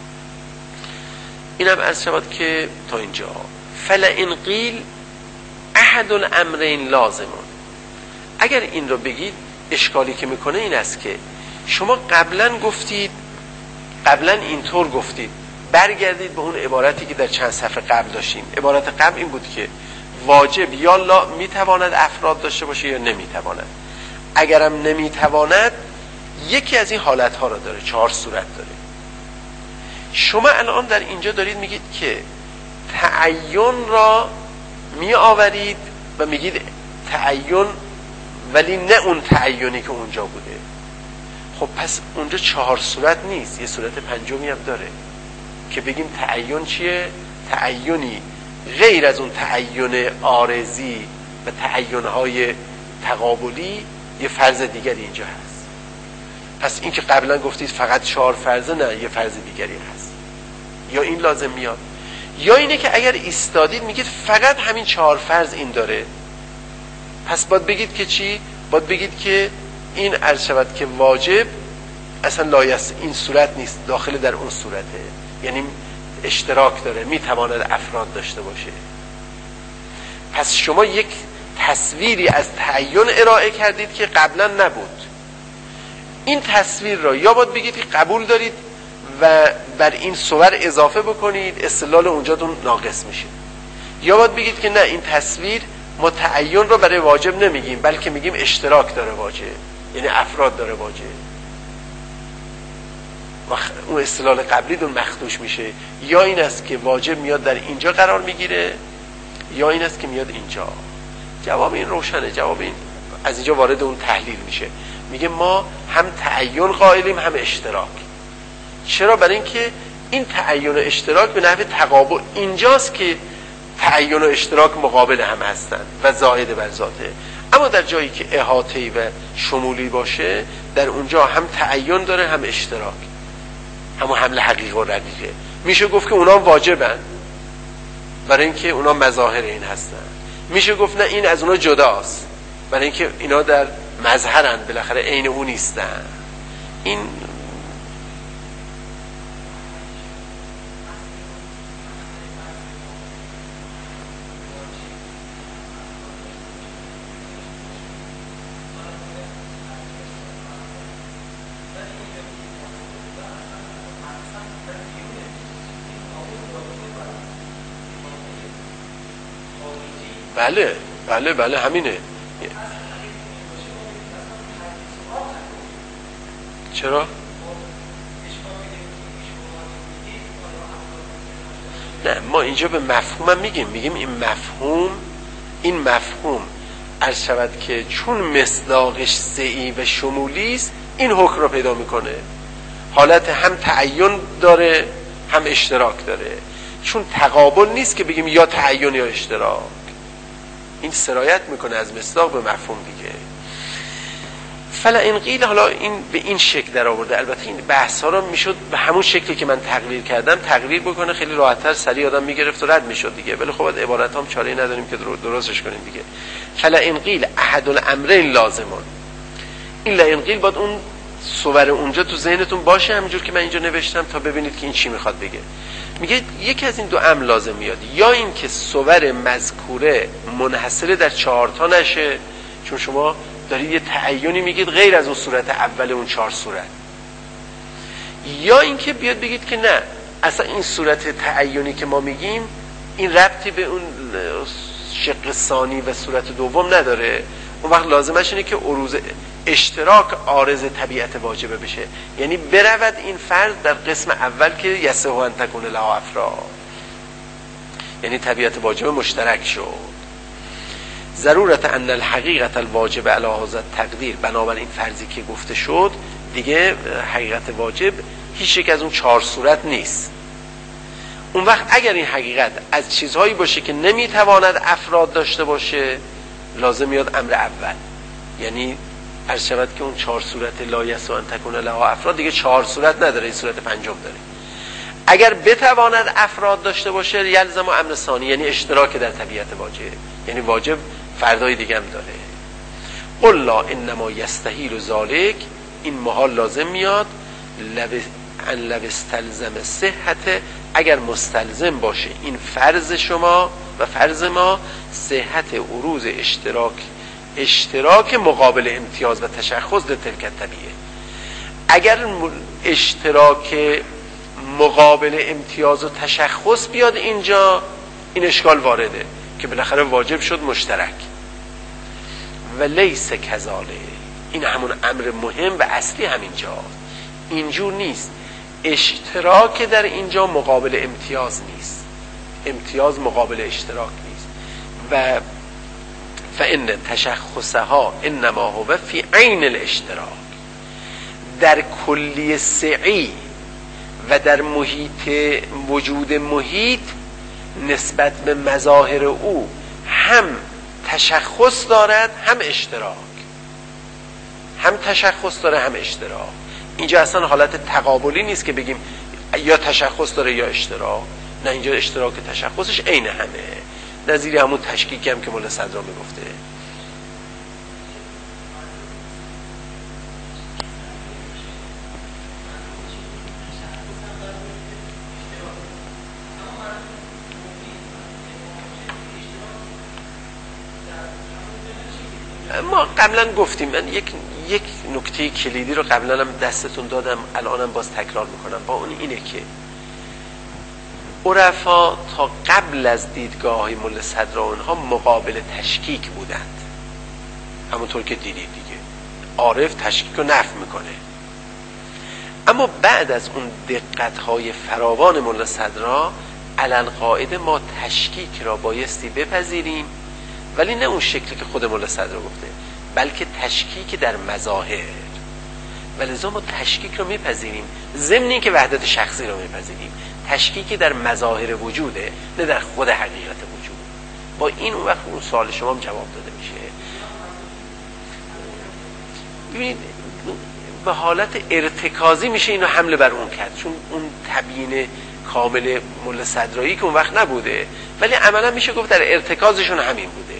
اینم عرض شود که تا اینجا فلئن قیل احد الامرین لازمون، اگر این رو بگید اشکالی که میکنه این است که شما قبلا گفتید، قبلا اینطور گفتید، برگردید به اون عبارتی که در چند صفحه قبل داشتیم. عبارت قبل این بود که واجب یا لا میتواند افراد داشته باشه یا نمیتواند. اگرم نمیتواند یکی از این حالتها را داره، 4 صورت داره. شما الان در اینجا دارید میگید که تعین را می آورید و میگید تعین ولی نه اون تعینی که اونجا بوده. خب پس اونجا 4 صورت نیست، یه صورت پنجمی هم داره که بگیم تعین چیه؟ تعینی غیر از اون تعین عارضی و تعینهای تقابلی، یه فرض دیگری اینجا هست. پس این که قبلا گفتید فقط 4 فرضه، نه، یه فرض دیگری هست. یا این لازم میاد، یا اینه که اگر ایستادید میگید فقط همین 4 فرض این داره، پس باید بگید که چی؟ باید بگید که این عرض شود که واجب اصلا لایست، این صورت نیست، داخل در اون صورته، یعنی اشتراک داره، میتواند افراد داشته باشه. پس شما یک تصویری از تعین ارائه کردید که قبلا نبود. این تصویر را یا باید بگید که قبول دارید و بر این صور اضافه بکنید، استدلال اونجاتون ناقص میشه، یا باید بگید که نه، این تصویر ما تعین رو برای واجب نمیگیم، بلکه میگیم اشتراک داره واجب، یعنی افراد داره واجب. اون استدلال قبلی دون مخدوش میشه. یا این است که واجب میاد در اینجا قرار میگیره، یا این است که میاد اینجا. جواب این روشنه. جواب این از اینجا وارد اون تحلیل میشه. میگه ما هم تعین قائلیم هم اشتراک. چرا؟ برای اینکه این تعین و اشتراک به نحو تقابل اینجاست که تعین و اشتراک مقابل هم هستند و زائد بر ذاته. اما در جایی که احاطه‌ای و شمولی باشه، در اونجا هم تعین داره هم اشتراک، همون حمل حقیقه و رقیقه. میشه گفت که اونا واجبن برای اینکه اونا مظاهر این هستن. میشه گفت نه، این از اونا جداست برای اینکه اینا در مظهرن، بالاخره عین اون نیستن. این بله همینه. چرا؟ نه، ما اینجا به مفهوم میگیم این مفهوم عرض شود که چون مصداقش سعی و شمولی است، این حکم رو پیدا میکنه. حالت هم تعین داره هم اشتراک داره، چون تقابل نیست که بگیم یا تعین یا اشتراک. این سرایت میکنه از مصداق به مفهوم دیگه. فلا این قیل، حالا این به این شکل در آورده. البته این بحث ها رو میشد به همون شکلی که من تقریر کردم تقریر بکنه، خیلی راحت‌تر سریع آدم میگرفت و رد میشد دیگه. ولی خب عبارت هم چاره‌ای نداریم که درستش کنیم دیگه. فلا این قیل احد الامرین لازمون. این لا این قیل باید اون صور اونجا تو ذهنتون باشه، همینجور که من اینجا نوشتم، تا ببینید که این چی میخواد بگه. میگه یکی از این دو امر لازم میاد، یا این که صور مذکوره منحصره در 4 تا نشه، چون شما دارید یه تعینی میگید غیر از اون صورت اول اون 4 صورت، یا این که بیاد بگید که نه، اصلا این صورت تعینی که ما میگیم این ربطی به اون شق ثانی و صورت دوم نداره. اون وقت لازمش اینه که عروض اشتراک عارض طبیعت واجبه بشه، یعنی برود این فرض در قسم اول که یصح ان تکون لها افراد، یعنی طبیعت واجبه مشترک شد. ضرورت ان الحقیقت الواجب علی هذا التقدیر، بنابراین فرضی که گفته شد دیگه حقیقت واجب هیچ یک از اون 4 صورت نیست. اون وقت اگر این حقیقت از چیزهایی باشه که نمیتواند افراد داشته باشه، لازم میاد امر اول، یعنی عرض شود که اون 4 صورت لا یصح ان تکون لها افراد دیگه 4 صورت نداره، این صورت پنجم داره. اگر بتواند افراد داشته باشه یلزم امر ثانی، یعنی اشتراک در طبیعت واجب، یعنی واجب فردای دیگه هم داره. قلنا انما یستحیل ذلک، این محال لازم میاد لو استلزم صحت، اگر مستلزم باشه این فرض شما و فرض ما صحت عروض اشتراک مقابل امتیاز و تشخص در تلک الطبیعه. اگر اشتراک مقابل امتیاز و تشخص بیاد اینجا، این اشکال وارده که بالاخره واجب شد مشترک. و لیس کذالک، این همون امر مهم و اصلی همینجا. اینجور نیست، اشتراک در اینجا مقابل امتیاز نیست، امتیاز مقابل اشتراک نیست. و فإن تشخصها انما هو فی عین الاشتراک، در کلی سعی و در محیط وجود محیط نسبت به مظاهر او هم تشخص دارد هم اشتراک، هم تشخص داره هم اشتراک. اینجا اصلا حالت تقابلی نیست که بگیم یا تشخص داره یا اشتراک، نه، اینجا اشتراک تشخصش عین همه، نظیر همون تشکیکی هم که مولا صدرا میگفته. ما قبلا گفتیم، من یک نکته کلیدی رو قبلا هم دستتون دادم، الانم باز تکرار میکنم، با اون اینه که عرفا تا قبل از دیدگاه ملا صدر اونها مقابل تشکیک بودند، همونطور که دیدید دیگه عارف تشکیک رو نفی میکنه. اما بعد از اون دقت‌های فراوان ملا صدرا علالقاعده ما تشکیک را بایستی بپذیریم، ولی نه اون شکلی که خود ملا صدرا گفته، بلکه تشکیک در مظاهر. ولذا ما تشکیک رو میپذیریم ضمن اینکه وحدت شخصی رو میپذیریم. تشکیک در مظاهر وجوده، نه در خود حقیقت وجود. با این اون وقت اون سوال شما هم جواب داده میشه. ببینید به حالت ارتکازی میشه اینو حمله بر اون کرد، چون اون تبیین کامل ملا صدرایی که اون وقت نبوده، ولی عملا میشه گفت در ارتکازشون همین بوده.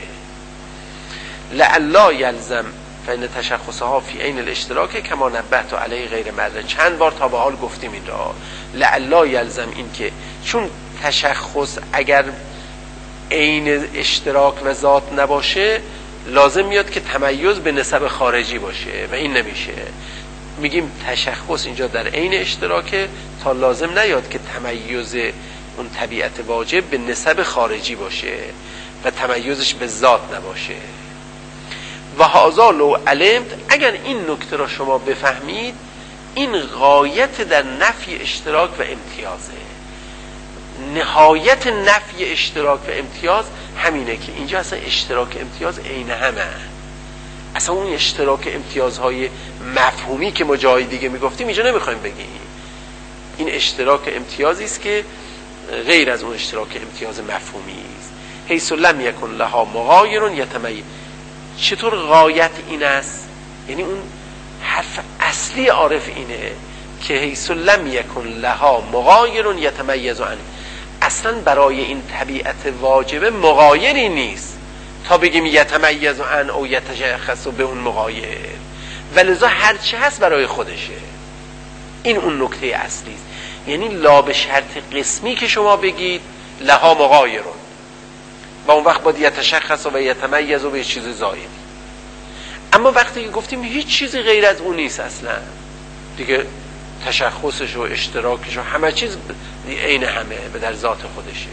لعلا یلزم فإن تشخصها فی عین الاشتراک کما نبهت علیه غیر مره. چند بار تا به حال گفتیم این را. لعلا یلزم، این که چون تشخص اگر عین اشتراک و ذات نباشه لازم میاد که تمیز به نسب خارجی باشه و این نمیشه. میگیم تشخص اینجا در عین اشتراکه تا لازم نیاد که تمیز اون طبیعت واجب به نسب خارجی باشه و تمیزش به ذات نباشه. و هذا لو علمت، اگر این نکته را شما بفهمید، این غایت در نفی اشتراک و امتیازه. نهایت نفی اشتراک و امتیاز همینه که اینجا اصلا اشتراک امتیاز عین همه. اصلا اون اشتراک امتیازهای مفهومی که ما جای دیگه میگفتیم اینجا نمیخوایم بگیم. این اشتراک امتیازی است که غیر از اون اشتراک امتیاز مفهومی است. حیث لم یکن لها مغایر یتمیز. چطور غایت این است؟ یعنی اون حرف اصلی عارف اینه که حیث لم یکن لها مغایر یتمیز عنه. اصلا برای این طبیعت واجبه مغایری نیست تا بگیم یتمیز عنه او یتشخص به اون مغایر، ولذا هرچی هست برای خودشه. این اون نکته اصلی است. یعنی لا به شرط قسمی که شما بگید لها مغایرون و اون وقت باید یتشخص و یتمیز و به چیز زایدی. اما وقتی که گفتیم هیچ چیزی غیر از اون نیست اصلا دیگه، تشخصش و اشتراکش و همه چیز عین همه به در ذات خودشه.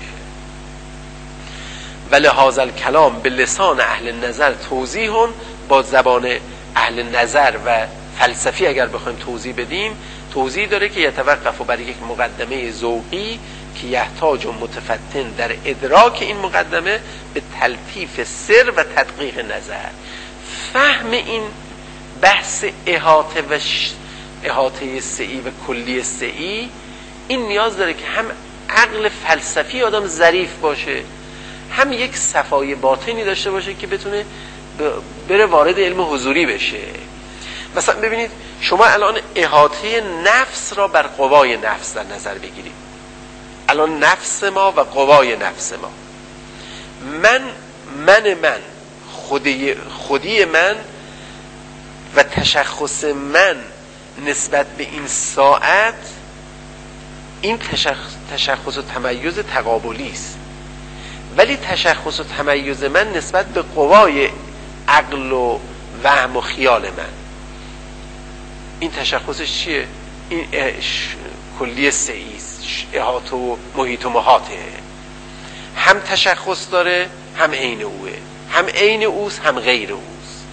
ولی هذا الکلام به لسان اهل نظر توضیح، با زبان اهل نظر و فلسفی اگر بخوایم توضیح بدیم، توضیح داره که یتوقف بر یک مقدمه ذوقی که یحتاج متفتن در ادراک این مقدمه به تلطیف سر و تدقیق نظر. فهم این بحث احاطه سعی و کلی سعی، این نیاز داره که هم عقل فلسفی آدم ظریف باشه، هم یک صفای باطنی داشته باشه که بتونه بره وارد علم حضوری بشه. مثلا ببینید شما الان احاطه نفس را بر قوای نفس در نظر بگیرید. الان نفس ما و قوای نفس ما، من خودی من و تشخص من نسبت به این ساعت، این تشخص و تمیز تقابلی است. ولی تشخص و تمیز من نسبت به قوای عقل و وهم و خیال من، این تشخصش چیه؟ این کلی سعی است، احاطه و محیط و محاطه. هم تشخص داره، هم عین اوه، هم عین اوست، هم غیر اوست.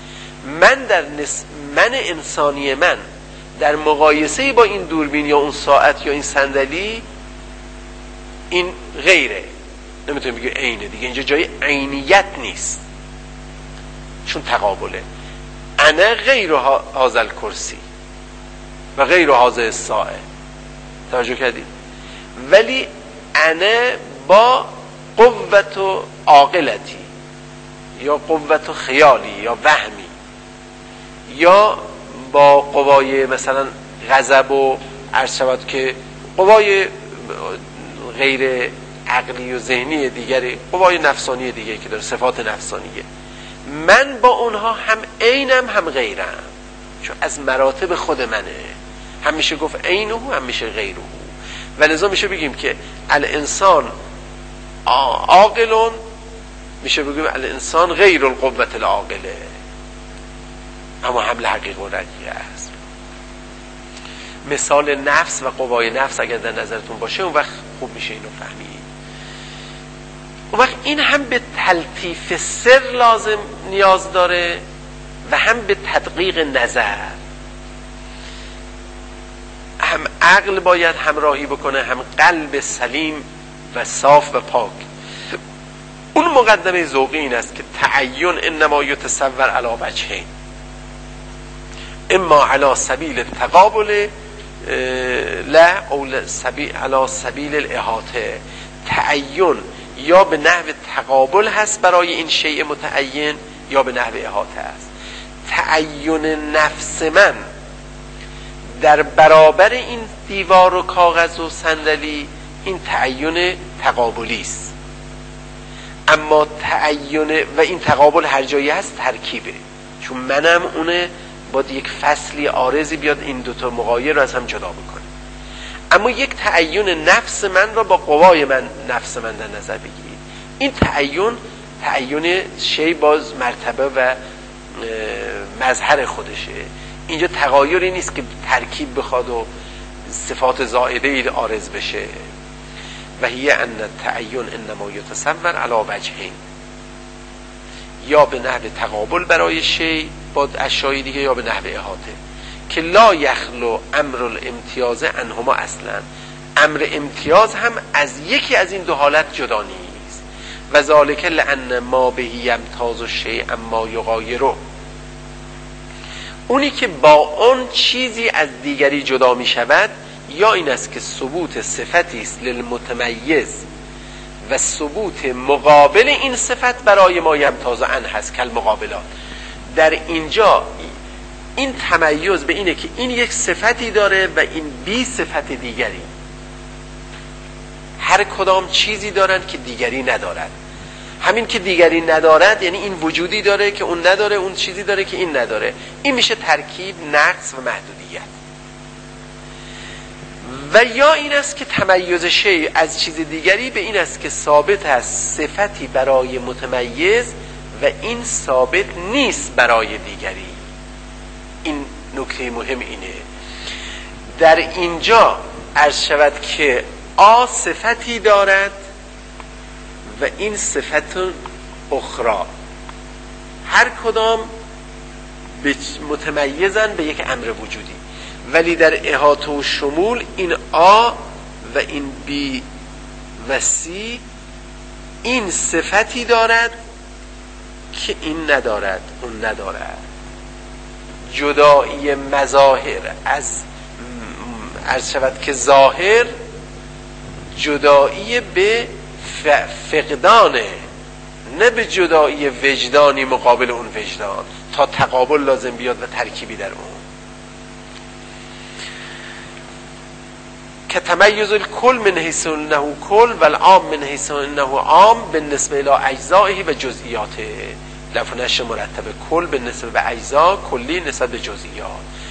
من انسانی من در مقایسه با این دوربین یا اون ساعت یا این صندلی، این غیره، نمیتونیم بگیم عینه دیگه. اینجا جای عینیت نیست چون تقابله. انا غیر هذا الکرسی و غیر هذا الساعه، توجه کردید؟ ولی انا با قوت و عاقلتی یا قوت و خیالی یا وهمی یا با قوای مثلا غضب و عرض شود که قوای غیر عقلی و ذهنی دیگری، قوای نفسانی دیگری که داره، صفات نفسانیه، من با اونها هم عینم هم غیرم، چون از مراتب خود منه. هم میشه گفت عینه، هم میشه غیره. ولذا میشه بگیم که الانسان عاقلون، میشه بگیم الانسان غیر القوة العاقله، اما حمل حقیقی و رقیقه است. مثال نفس و قوای نفس اگر در نظرتون باشه، اون وقت خوب میشه اینو فهمید. اون وقت این هم به تلطیف سر لازم نیاز داره و هم به تدقیق نظر. هم عقل باید همراهی بکنه، هم قلب سلیم و صاف و پاک. اون مقدمه ذوقی این است که تعین انما یتصور علی وجهین، اما علی سبیل التقابل لا او علی سبیل الاحاطه. تعین یا به نحو تقابل هست برای این شیء متعین یا به نحو احاطه است. تعین نفس من در برابر این دیوار و کاغذ و صندلی این تعین تقابلی است، اما تعین و این تقابل هر جایی هست ترکیبه، چون منم اونه باید یک فصلی عارضی بیاد این دوتا مغایر رو از هم جدا بکنه. اما یک تعین نفس من را با قوای من نفس من در نظر بگیرید. این تعین شی باز مرتبه و مظهر خودشه. اینجا تغایری نیست که ترکیب بخواد و صفات زائده عارض بشه. و هی ان التعین انما یتصور علی وجهین، یا به نحو تقابل برای شی با اشیاء دیگه یا به نحو احاطه، که لا یخلو امر الامتیاز عنهما اصلا. امر امتیاز هم از یکی از این دو حالت جدا نیست. و ذالک لان ما به یمتاز الشیء اما یغایره، اونی که با اون چیزی از دیگری جدا می شود یا این است که ثبوت صفتی است للمتمیز و ثبوت مقابل این صفت برای ما یمتاز عنه هست کل مقابلات. در اینجا این تمیز به اینه که این یک صفتی داره و این بی صفت دیگری، هر کدام چیزی دارند که دیگری ندارد. همین که دیگری ندارد یعنی این وجودی داره که اون نداره، اون چیزی داره که این نداره. این میشه ترکیب، نقص و محدودیت. و یا این است که تمیز شیء از چیز دیگری به این است که ثابت است صفتی برای متمیز و این ثابت نیست برای دیگری. این نکته مهم اینه. در اینجا عرض شود که آ صفتی دارد و این صفت اخرى، هر کدام متمیزن به یک امر وجودی، ولی در احاطه و شمول این آ و این بی و سی این صفتی دارد که این ندارد، اون ندارد. جدایی مظاهر از عرض شود که ظاهر جدایی به فقدانه، نه به جدایی وجدانی مقابل اون وجدان، تا تقابل لازم بیاد و ترکیبی در اون. که تمیز الکل من حیث انه کل و العام من حیث انه عام بالنسبه الى اجزائه و جزئیاته. لفظ مرتبه کل بالنسبه به اجزا، کلی نسبت به جزئیات.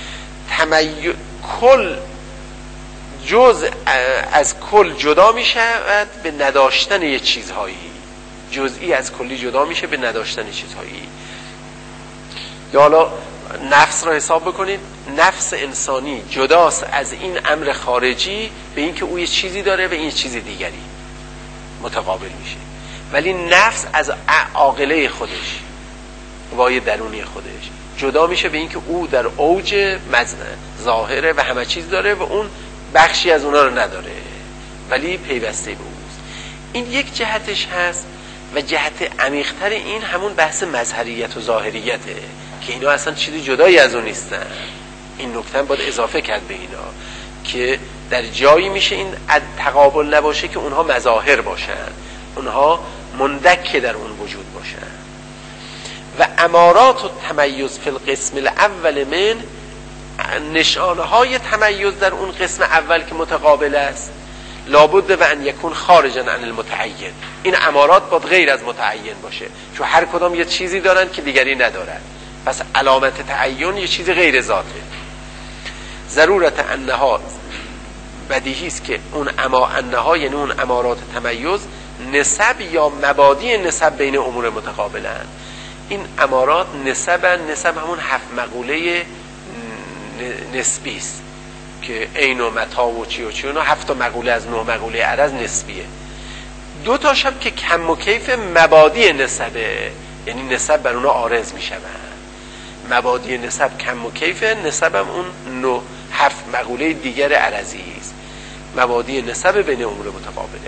کل جزء از کل جدا می شود به نداشتن یه چیزهایی، جزئی از کلی جدا میشه به نداشتن چیزهایی. یا حالا نفس را حساب بکنید، نفس انسانی جداست از این امر خارجی به این که او یه چیزی داره و این یه چیز دیگری متقابل میشه، ولی نفس از عاقله خودش، قوای درونی خودش جدا میشه به این که او در اوج ظاهره و همه چیز داره و اون بخشی از اونا رو نداره ولی پیوسته به اوست. این یک جهتش هست. و جهت عمیق‌تر این همون بحث مظهریت و ظاهریته که اینا اصلا چیزی جدایی از اون نیستن. این نکته باید اضافه کرد به اینا که در جایی میشه این تقابل نباشه که اونها مظاهر باشن، اونها مندک در اون وجود باشن. و امارات و تمیز فی القسم الاول من، نشانه های تمیز در اون قسم اول که متقابل است، لابد و ان یکون خارجا عن المتعین. این امارات باید غیر از متعین باشه، چون هر کدام یه چیزی دارن که دیگری ندارن، پس علامت تعین یه چیز غیر ذاته. ضرورت انها، بدیهی است که اون انها یعنی اون امارات تمیز نسب یا مبادی نسب بین امور متقابلن. این امارات نسب همون 7 مقوله نسبی است که عین و متا و چی و چی، اونا 7 مقوله از 9 مقوله عرض نسبیه. 2 تاش هم که کم و کیف مبادی نسبه، یعنی نسب بر اونا عارض میشن. مبادی نسب کم و کیف، نسب هم اون 7 مقوله دیگر عرضی است. مبادی نسب بین امور متقابله.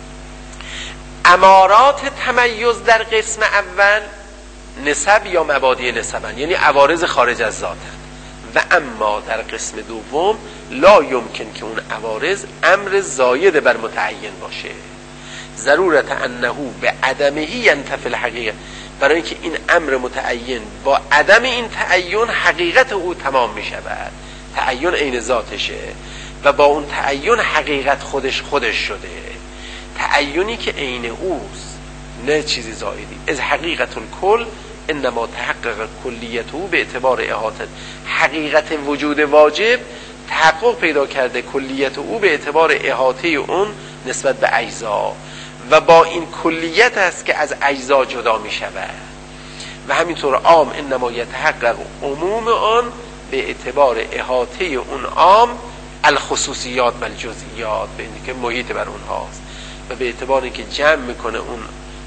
امارات تمیز در قسم اول نسب یا مبادی نسبن، یعنی عوارض خارج از ذاتن. و اما در قسم دوم لا یمکن که اون عوارض امر زاید بر متعین باشه. ضرورت انه به عدمه ینتفی الحقیقه، برای اینکه این امر متعین با عدم این تعین حقیقت او تمام می شود. تعین عین ذاتشه و با اون تعین حقیقت خودش شده. تعینی که عین اوست، نه چیزی زائدی. از حقیقت الکل انما تحقق کلیته به اعتبار احاطه. حقیقت وجود واجب تحقق پیدا کرده کلیت او به اعتبار احاطه اون نسبت به اجزا و با این کلیت است که از اجزا جدا می شود. و همینطور عام انما یتحقق عموم آن به اعتبار احاطه اون عام الخصوصیات و الجزئیات، به اینکه که محیط بر اونهاست و به اعتبار اینکه جمع میکنه اون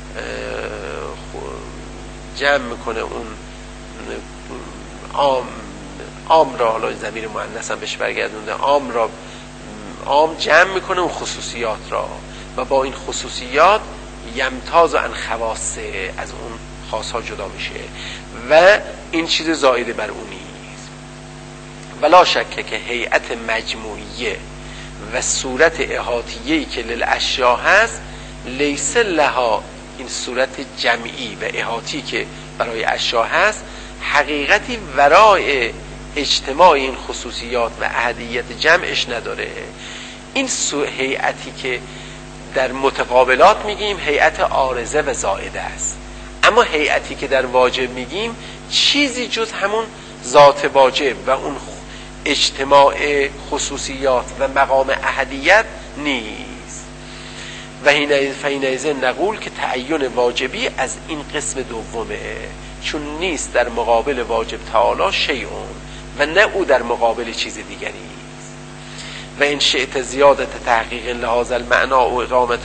عام را، حالا ضمیر مؤنث هم بهش برگردونده، عام جمع میکنه اون خصوصیات را و با این خصوصیات یمتاز عن خواصه، از اون خاصها جدا میشه و این چیز زائده بر اون نیست. ولا شک که هیئت مجموعیه و صورت احاطیه‌ای که للاشیاء هست لیس لها، این صورت جمعی و احاطی که برای اشیاء هست حقیقتی ورای اجتماع این خصوصیات و احدیت جمعش نداره. این هیئتی که در متقابلات میگیم هیئت عارضه و زائده است، اما هیئتی که در واجب میگیم چیزی جز همون ذات واجب و اون اجتماع خصوصیات و مقام احدیت نیست. و حینئذ نقول که تعین واجبی از این قسم دومه، چون نیست در مقابل واجب تعالی شیئون و نه او در مقابل چیز دیگری است. و این شئت زیادت تحقیق لحاظ المعنا و اقامت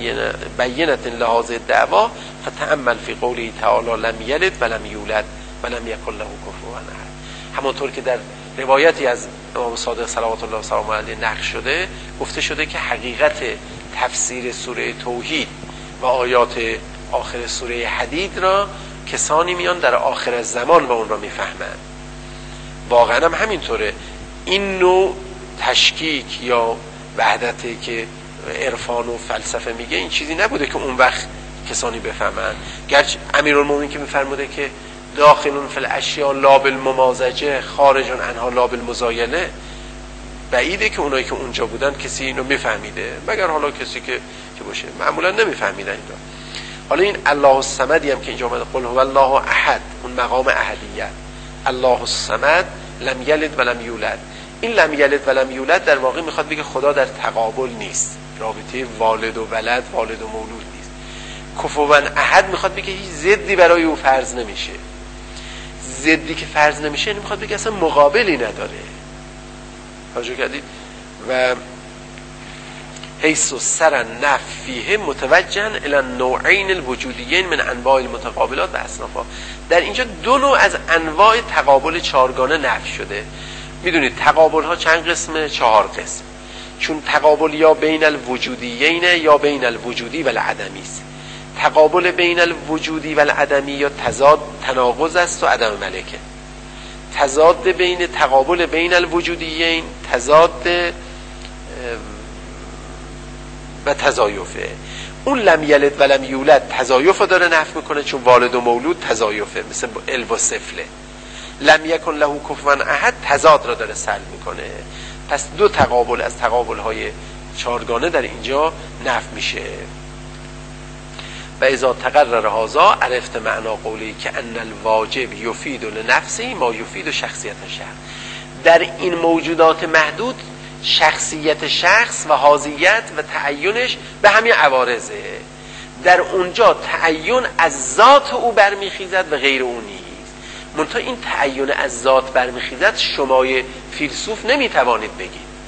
بینت لحاظ الدعوا فتأمل فی قوله تعالی لم یلد و لم یولد و لم یکن له کفوا احد. همونطور که در روایتی از امام صادق صلوات الله و سلامه علیه نقل شده، گفته شده که حقیقت تفسیر سوره توحید و آیات آخر سوره حدید را کسانی میان در آخر زمان و اون را میفهمند. واقعا هم همینطوره. این نوع تشکیک یا وحدتی که عرفان و فلسفه میگه این چیزی نبوده که اون وقت کسانی بفهمند. گرچه امیرالمومنین که میفرموده که داخلون فی الاشیاء لا بالممازجه خارجون عنها لا بالمزایله، بعیده که اونایی که اونجا بودن کسی اینو میفهمیده، مگر حالا کسی که باشه، معمولا نمیفهمیدن اینا. حالا این الله الصمدی هم که اینجا اومده قل هو الله احد، اون مقام احدیت، الله الصمد لم یلد و لم یولد. این لم یلد و لم یولد در واقع میخواد بگه خدا در تقابل نیست، رابطه والد و ولد، والد و مولود نیست. کفوا احد میخواد بگه هیچ ضدی برای او فرض نمیشه. ضدی که فرض نمیشه یعنی میخواد بگه اصلا مقابلی نداره. توجه کردید؟ و حیث سر نفیه متوجه الی النوعین الوجودیین من انواع المتقابلات و اصنافها. در اینجا 2 نوع از انواع تقابل چهارگانه نفی شده. میدونید تقابل ها چند قسمه؟ 4 قسم. چون تقابل یا بین الوجودیین یا بین الوجودی و العدمی است. تقابل بین الوجودی و العدمی یا تضاد تناقض است و عدم ملکه. تقابل بین الوجودیین تضاد و تضایفه. اون لم یلد و لم یولد تضایف داره نفی میکنه، چون والد و مولود تضایفه، مثل الف و سفله. لم یکن له کفوا احد تضاد را داره سلب میکنه. پس 2 تقابل از تقابل های چهارگانه در اینجا نفی میشه. و اذا تقرر هذا عرفت معنا قولی که ان الواجب یفید لنفسه ما یفید شخصیت شخص. در این موجودات محدود شخصیت شخص و حاضیت و تعینش به همین عوارضه. در اونجا تعین از ذات او برمیخیزد و غیر او نیست. منتها این تعین از ذات برمیخیزد شمای فیلسوف نمیتوانید بگید.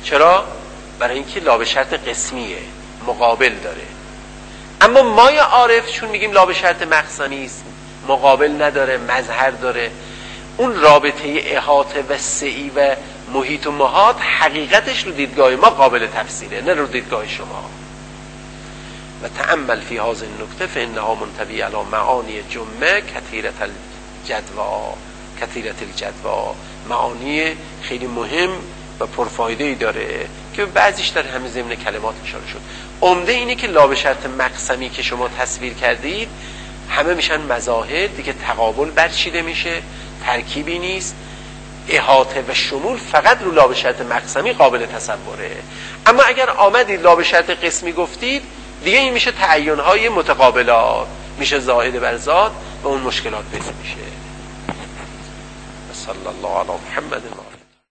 چرا؟ برای اینکه لا به شرط قسمیه، مقابل داره. اما مای عارف چون میگیم لا به شرط مقسمی است، مقابل نداره، مظهر داره، اون رابطه احاطه و سعی و محیط و محاط حقیقتش رو دیدگاه ما قابل تفسیره، نه رو دیدگاه شما. و تأمل فی هذه النکته فانها منطوی علی معانی جمع کثیرة الجدوا، معانی خیلی مهم و پرفایده‌ای داره که بعضیش در همه ضمن کلمات اشاره شد. عمده اینه که لا به شرط مقسمی که شما تصویر کردید همه میشن مظاهر دیگه، تقابل برچیده میشه، ترکیبی نیست، احاطه و شمول فقط رو لا به شرط مقسمی قابل تصوره. اما اگر آمدید لا به شرط قسمی گفتید دیگه این میشه تعین‌های متقابلات، میشه زائد بر ذات و اون مشکلات پیدا میشه. صلی الله علی محمد و